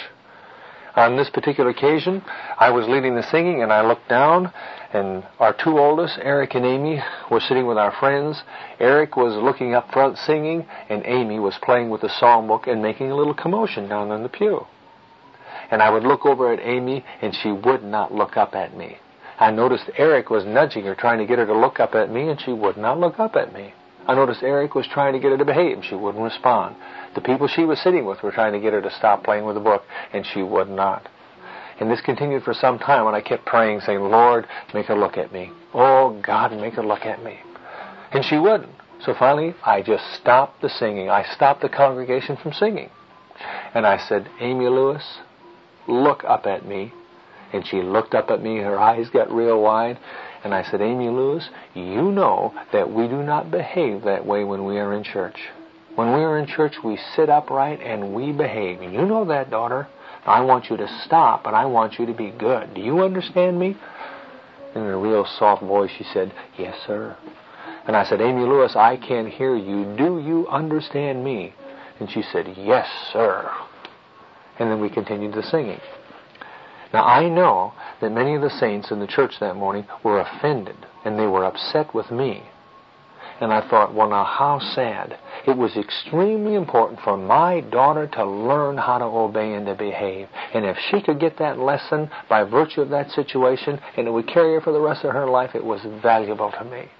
On this particular occasion, I was leading the singing, and I looked down, and our two oldest, Eric and Amy, were sitting with our friends. Eric was looking up front singing, and Amy was playing with the songbook and making a little commotion down in the pew. And I would look over at Amy, and she would not look up at me. I noticed Eric was nudging her, trying to get her to look up at me, and she would not look up at me. I noticed Eric was trying to get her to behave. She wouldn't respond. The people she was sitting with were trying to get her to stop playing with the book, and she would not. And this continued for some time, and I kept praying, saying, Lord, make her look at me. Oh, God, make her look at me. And she wouldn't. So finally, I just stopped the singing. I stopped the congregation from singing. And I said, Amy Lewis, look up at me. And she looked up at me. Her eyes got real wide. And I said, Amy Lewis, you know that we do not behave that way when we are in church. When we are in church, we sit upright and we behave. You know that, daughter. I want you to stop, and I want you to be good. Do you understand me? And in a real soft voice, she said, yes, sir. And I said, Amy Lewis, I can't hear you. Do you understand me? And she said, yes, sir. And then we continued the singing. Now, I know that many of the saints in the church that morning were offended, and they were upset with me. And I thought, well, now, how sad. It was extremely important for my daughter to learn how to obey and to behave. And if she could get that lesson by virtue of that situation, and it would carry her for the rest of her life, it was valuable to me.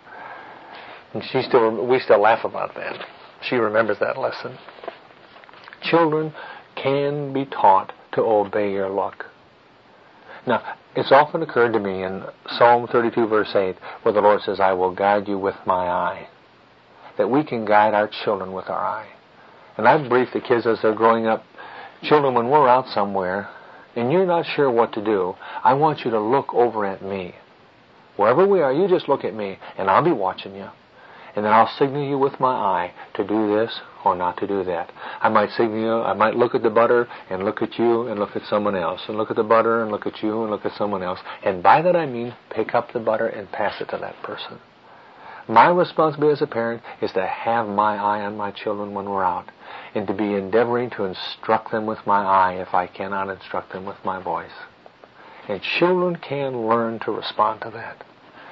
And she still, we still laugh about that. She remembers that lesson. Children can be taught to obey your look. Now, it's often occurred to me in Psalm thirty-two, verse eight, where the Lord says, I will guide you with my eye, that we can guide our children with our eye. And I've briefed the kids as they're growing up, children, when we're out somewhere and you're not sure what to do, I want you to look over at me. Wherever we are, you just look at me, and I'll be watching you. And then I'll signal you with my eye to do this or not to do that. I might signal you, I might look at the butter and look at you and look at someone else, and look at the butter and look at you and look at someone else. And by that I mean pick up the butter and pass it to that person. My responsibility as a parent is to have my eye on my children when we're out, and to be endeavoring to instruct them with my eye if I cannot instruct them with my voice. And children can learn to respond to that.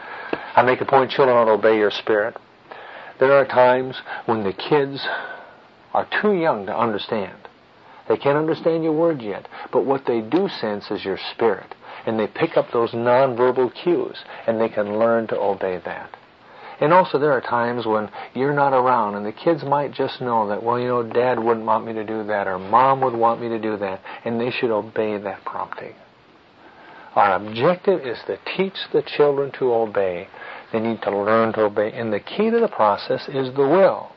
I make a point, children ought to obey your spirit. There are times when the kids are too young to understand. They can't understand your words yet, but what they do sense is your spirit, and they pick up those nonverbal cues, and they can learn to obey that. And also there are times when you're not around, and the kids might just know that, well, you know, Dad wouldn't want me to do that, or Mom would want me to do that, and they should obey that prompting. Our objective is to teach the children to obey. They need to learn to obey. And the key to the process is the will.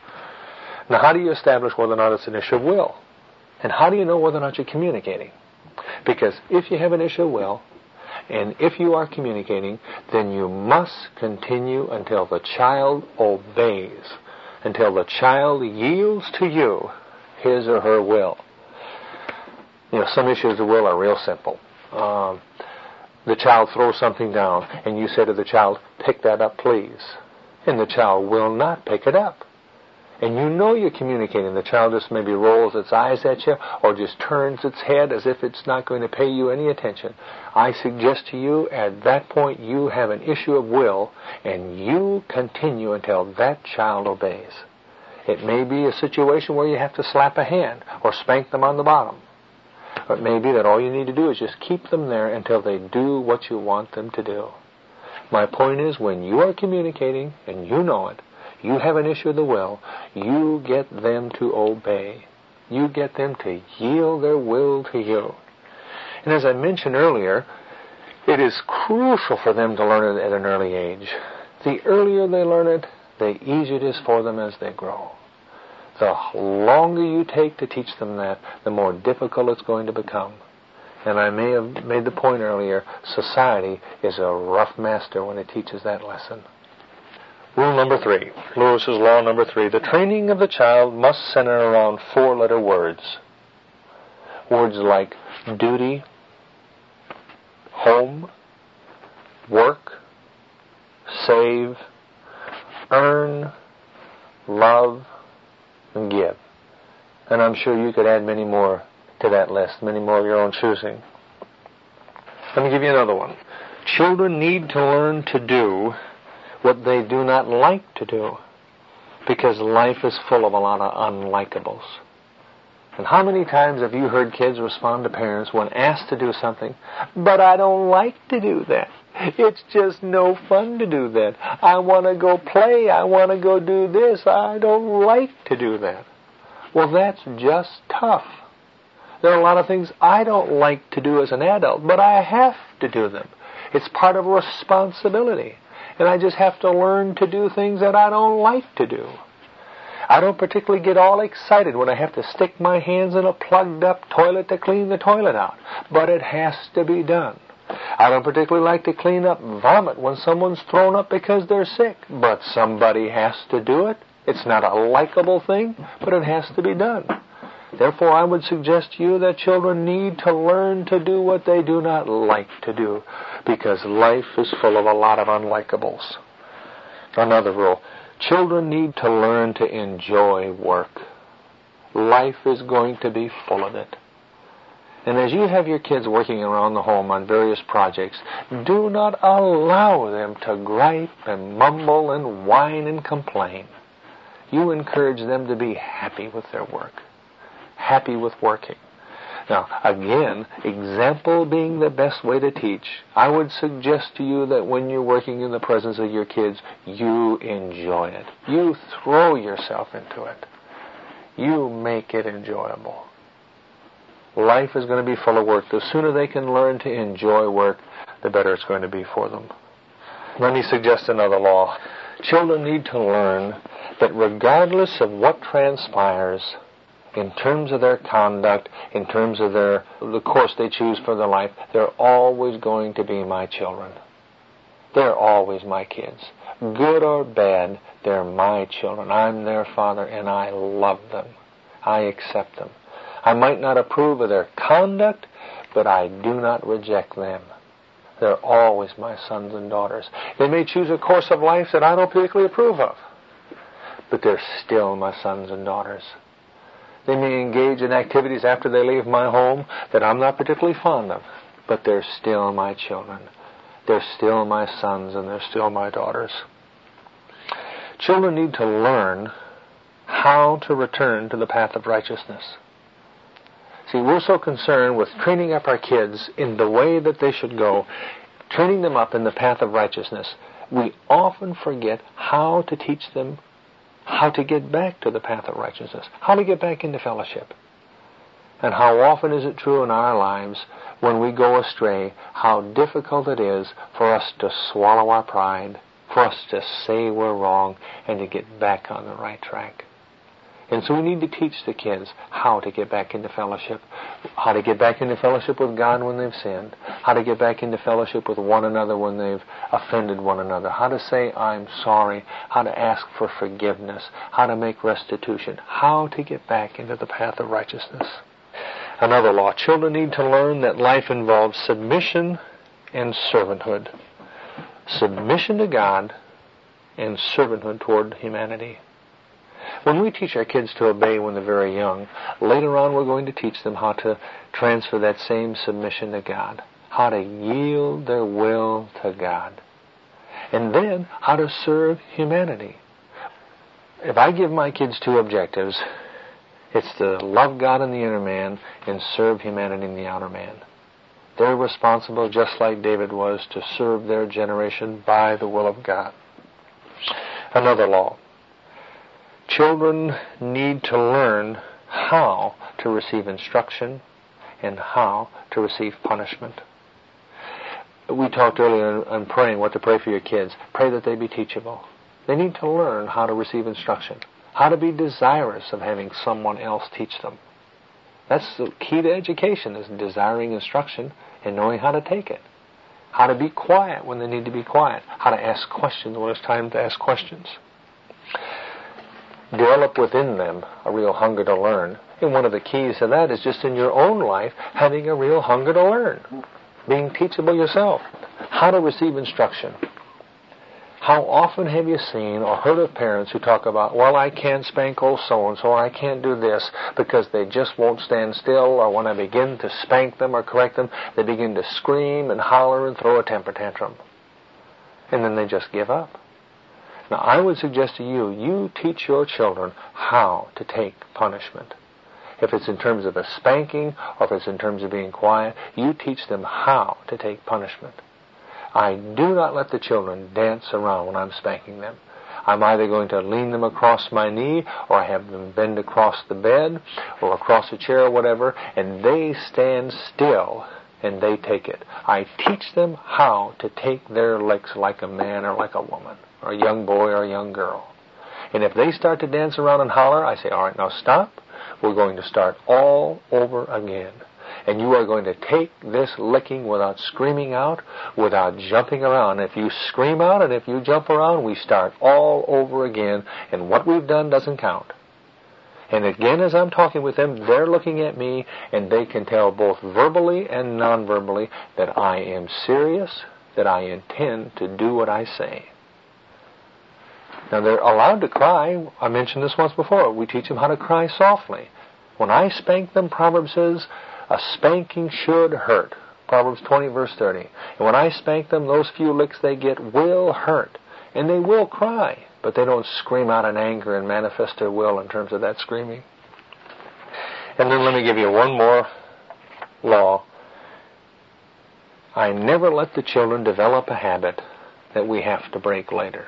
Now, how do you establish whether or not it's an issue of will? And how do you know whether or not you're communicating? Because if you have an issue of will, and if you are communicating, then you must continue until the child obeys, until the child yields to you his or her will. You know, some issues of will are real simple. Um, the child throws something down, and you say to the child, pick that up, please. And the child will not pick it up. And you know you're communicating. The child just maybe rolls its eyes at you, or just turns its head as if it's not going to pay you any attention. I suggest to you, at that point, you have an issue of will, and you continue until that child obeys. It may be a situation where you have to slap a hand, or spank them on the bottom. But it may be that all you need to do is just keep them there until they do what you want them to do. My point is, when you are communicating, and you know it, you have an issue of the will, you get them to obey. You get them to yield their will to you. And as I mentioned earlier, it is crucial for them to learn it at an early age. The earlier they learn it, the easier it is for them as they grow. the longer you take to teach them that, the more difficult it's going to become. And I may have made the point earlier, society is a rough master when it teaches that lesson. Rule number three, Lewis's law number three, the training of the child must center around four-letter words. Words like duty, home, work, save, earn, love, and give. And I'm sure you could add many more to that list, many more of your own choosing. Let me give you another one. Children need to learn to do what they do not like to do, because life is full of a lot of unlikables. And how many times have you heard kids respond to parents when asked to do something, but I don't like to do that. It's just no fun to do that. I want to go play. I want to go do this. I don't like to do that. Well, that's just tough. There are a lot of things I don't like to do as an adult, but I have to do them. It's part of responsibility. And I just have to learn to do things that I don't like to do. I don't particularly get all excited when I have to stick my hands in a plugged-up toilet to clean the toilet out, but it has to be done. I don't particularly like to clean up vomit when someone's thrown up because they're sick, but somebody has to do it. It's not a likable thing, but it has to be done. Therefore, I would suggest to you that children need to learn to do what they do not like to do, because life is full of a lot of unlikables. Another rule, children need to learn to enjoy work. Life is going to be full of it. And as you have your kids working around the home on various projects, do not allow them to gripe and mumble and whine and complain. You encourage them to be happy with their work. Happy with working. Now, again, example being the best way to teach, I would suggest to you that when you're working in the presence of your kids, you enjoy it. You throw yourself into it. You make it enjoyable. Life is going to be full of work. The sooner they can learn to enjoy work, the better it's going to be for them. Let me suggest another law. Children need to learn that regardless of what transpires, in terms of their conduct, in terms of their the course they choose for their life, they're always going to be my children. They're always my kids. Good or bad, they're my children. I'm their father, and I love them. I accept them. I might not approve of their conduct, but I do not reject them. They're always my sons and daughters. They may choose a course of life that I don't particularly approve of, but they're still my sons and daughters. They may engage in activities after they leave my home that I'm not particularly fond of, but they're still my children. They're still my sons and they're still my daughters. Children need to learn how to return to the path of righteousness. See, we're so concerned with training up our kids in the way that they should go, training them up in the path of righteousness. We often forget how to teach them how to get back to the path of righteousness, how to get back into fellowship. And how often is it true in our lives when we go astray, how difficult it is for us to swallow our pride, for us to say we're wrong, and to get back on the right track. And so we need to teach the kids how to get back into fellowship, how to get back into fellowship with God when they've sinned, how to get back into fellowship with one another when they've offended one another, how to say I'm sorry, how to ask for forgiveness, how to make restitution, how to get back into the path of righteousness. Another law, children need to learn that life involves submission and servanthood. Submission to God and servanthood toward humanity. When we teach our kids to obey when they're very young, later on we're going to teach them how to transfer that same submission to God, how to yield their will to God, and then how to serve humanity. If I give my kids two objectives, it's to love God in the inner man and serve humanity in the outer man. They're responsible, just like David was, to serve their generation by the will of God. Another law. Children need to learn how to receive instruction and how to receive punishment. We talked earlier on praying what to pray for your kids. Pray that they be teachable. They need to learn how to receive instruction, how to be desirous of having someone else teach them. That's the key to education, is desiring instruction and knowing how to take it. How to be quiet when they need to be quiet. How to ask questions when it's time to ask questions. Develop within them a real hunger to learn. And one of the keys to that is just in your own life, having a real hunger to learn. Being teachable yourself. How to receive instruction. How often have you seen or heard of parents who talk about, well, I can't spank old so-and-so, or I can't do this because they just won't stand still, or when I begin to spank them or correct them, they begin to scream and holler and throw a temper tantrum. And then they just give up. Now, I would suggest to you, you teach your children how to take punishment. If it's in terms of a spanking, or if it's in terms of being quiet, you teach them how to take punishment. I do not let the children dance around when I'm spanking them. I'm either going to lean them across my knee, or I have them bend across the bed, or across a chair or whatever, and they stand still, and they take it. I teach them how to take their licks like a man or like a woman, or a young boy or a young girl. And if they start to dance around and holler, I say, all right, now stop. We're going to start all over again. And you are going to take this licking without screaming out, without jumping around. If you scream out and if you jump around, we start all over again, and what we've done doesn't count. And again, as I'm talking with them, they're looking at me, and they can tell both verbally and non-verbally that I am serious, that I intend to do what I say. Now, they're allowed to cry. I mentioned this once before. We teach them how to cry softly. When I spank them, Proverbs says, a spanking should hurt. Proverbs twenty, verse thirty. And when I spank them, those few licks they get will hurt. And they will cry. But they don't scream out in anger and manifest their will in terms of that screaming. And then let me give you one more law. I never let the children develop a habit that we have to break later.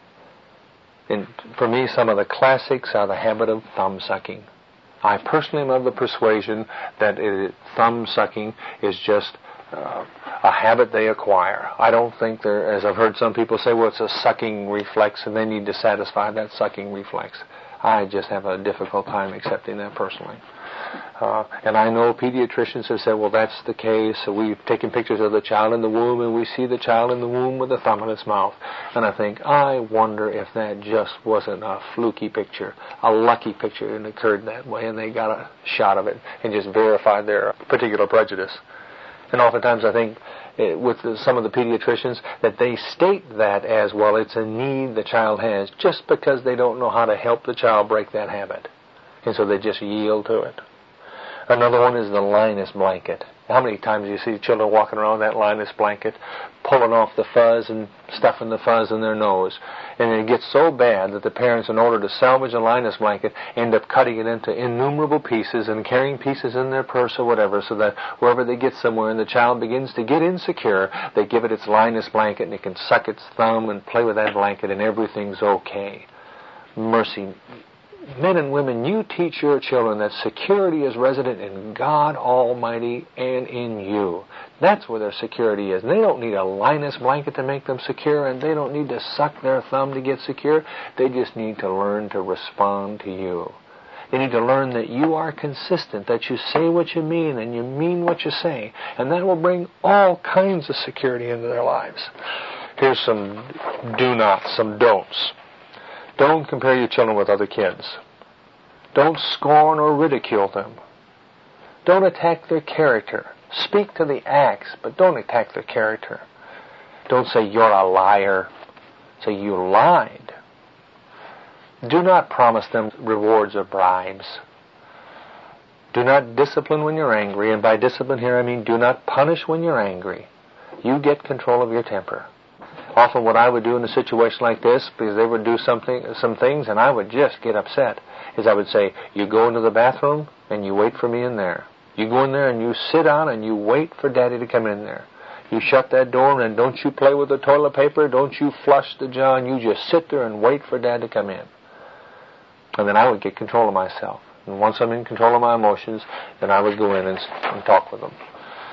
And for me, some of the classics are the habit of thumb sucking. I personally am of the persuasion that it, thumb sucking is just uh, a habit they acquire. I don't think they're, as I've heard some people say, well, it's a sucking reflex and they need to satisfy that sucking reflex. I just have a difficult time accepting that personally. Uh, and I know pediatricians have said, well, that's the case. So we've taken pictures of the child in the womb, and we see the child in the womb with a thumb in its mouth. And I think, I wonder if that just wasn't a fluky picture, a lucky picture, and it occurred that way, and they got a shot of it and just verified their particular prejudice. And oftentimes I think uh, with the, some of the pediatricians that they state that as, well, it's a need the child has, just because they don't know how to help the child break that habit. And so they just yield to it. Another one is the Linus blanket. How many times do you see children walking around that Linus blanket, pulling off the fuzz and stuffing the fuzz in their nose? And it gets so bad that the parents, in order to salvage a Linus blanket, end up cutting it into innumerable pieces and carrying pieces in their purse or whatever, so that wherever they get somewhere and the child begins to get insecure, they give it its Linus blanket and it can suck its thumb and play with that blanket and everything's okay. Mercy. Men and women, you teach your children that security is resident in God Almighty and in you. That's where their security is. And they don't need a Linus blanket to make them secure, and they don't need to suck their thumb to get secure. They just need to learn to respond to you. They need to learn that you are consistent, that you say what you mean, and you mean what you say. And that will bring all kinds of security into their lives. Here's some do-nots, some don'ts. Don't compare your children with other kids. Don't scorn or ridicule them. Don't attack their character. Speak to the acts, but don't attack their character. Don't say, you're a liar. Say, you lied. Do not promise them rewards or bribes. Do not discipline when you're angry. And by discipline here, I mean do not punish when you're angry. You get control of your temper. Often what I would do in a situation like this, because they would do something, some things, and I would just get upset, is I would say, you go into the bathroom and you wait for me in there. You go in there and you sit down and you wait for Daddy to come in there. You shut that door and don't you play with the toilet paper, don't you flush the jar, you just sit there and wait for Dad to come in. And then I would get control of myself. And once I'm in control of my emotions, then I would go in and, and talk with them.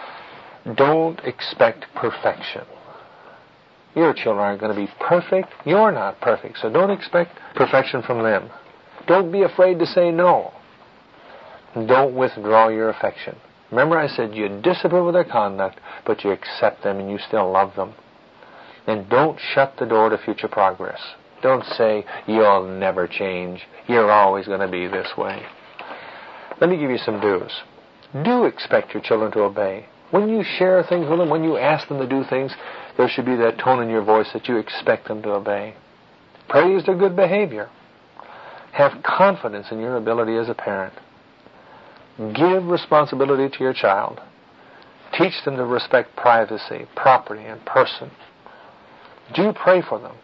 Don't expect perfection. Your children aren't going to be perfect. You're not perfect, so don't expect perfection from them. Don't be afraid to say no. Don't withdraw your affection. Remember I said you disapprove of their conduct, but you accept them and you still love them. And don't shut the door to future progress. Don't say, you'll never change. You're always going to be this way. Let me give you some do's. Do expect your children to obey. When you share things with them, when you ask them to do things, there should be that tone in your voice that you expect them to obey. Praise their good behavior. Have confidence in your ability as a parent. Give responsibility to your child. Teach them to respect privacy, property, and person. Do pray for them.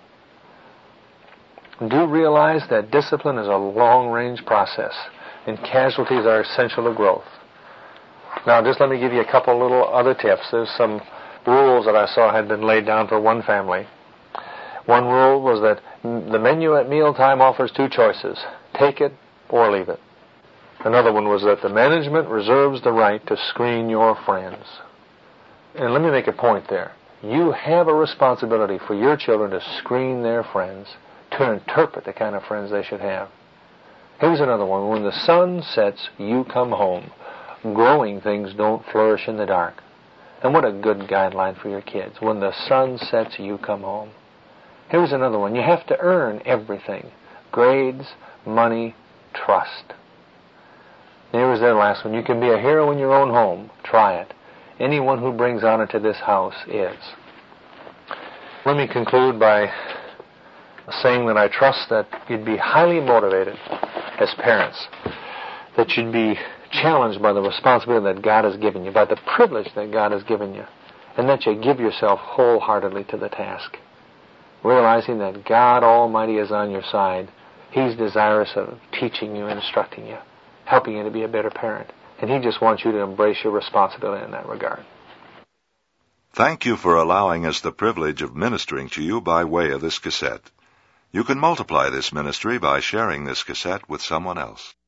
Do realize that discipline is a long-range process, and casualties are essential to growth. Now, just let me give you a couple little other tips. There's some rules that I saw had been laid down for one family. One rule was that the menu at mealtime offers two choices: take it or leave it. Another one was that the management reserves the right to screen your friends. And let me make a point there. You have a responsibility for your children to screen their friends, to interpret the kind of friends they should have. Here's another one. When the sun sets, you come home. Growing things don't flourish in the dark. And what a good guideline for your kids. When the sun sets, you come home. Here's another one. You have to earn everything. Grades, money, trust. Here's their last one. You can be a hero in your own home. Try it. Anyone who brings honor to this house is. Let me conclude by saying that I trust that you'd be highly motivated as parents, that you'd be challenged by the responsibility that God has given you, by the privilege that God has given you, and that you give yourself wholeheartedly to the task, realizing that God Almighty is on your side. He's desirous of teaching you, instructing you, helping you to be a better parent, and He just wants you to embrace your responsibility in that regard. Thank you for allowing us the privilege of ministering to you by way of this cassette. You can multiply this ministry by sharing this cassette with someone else.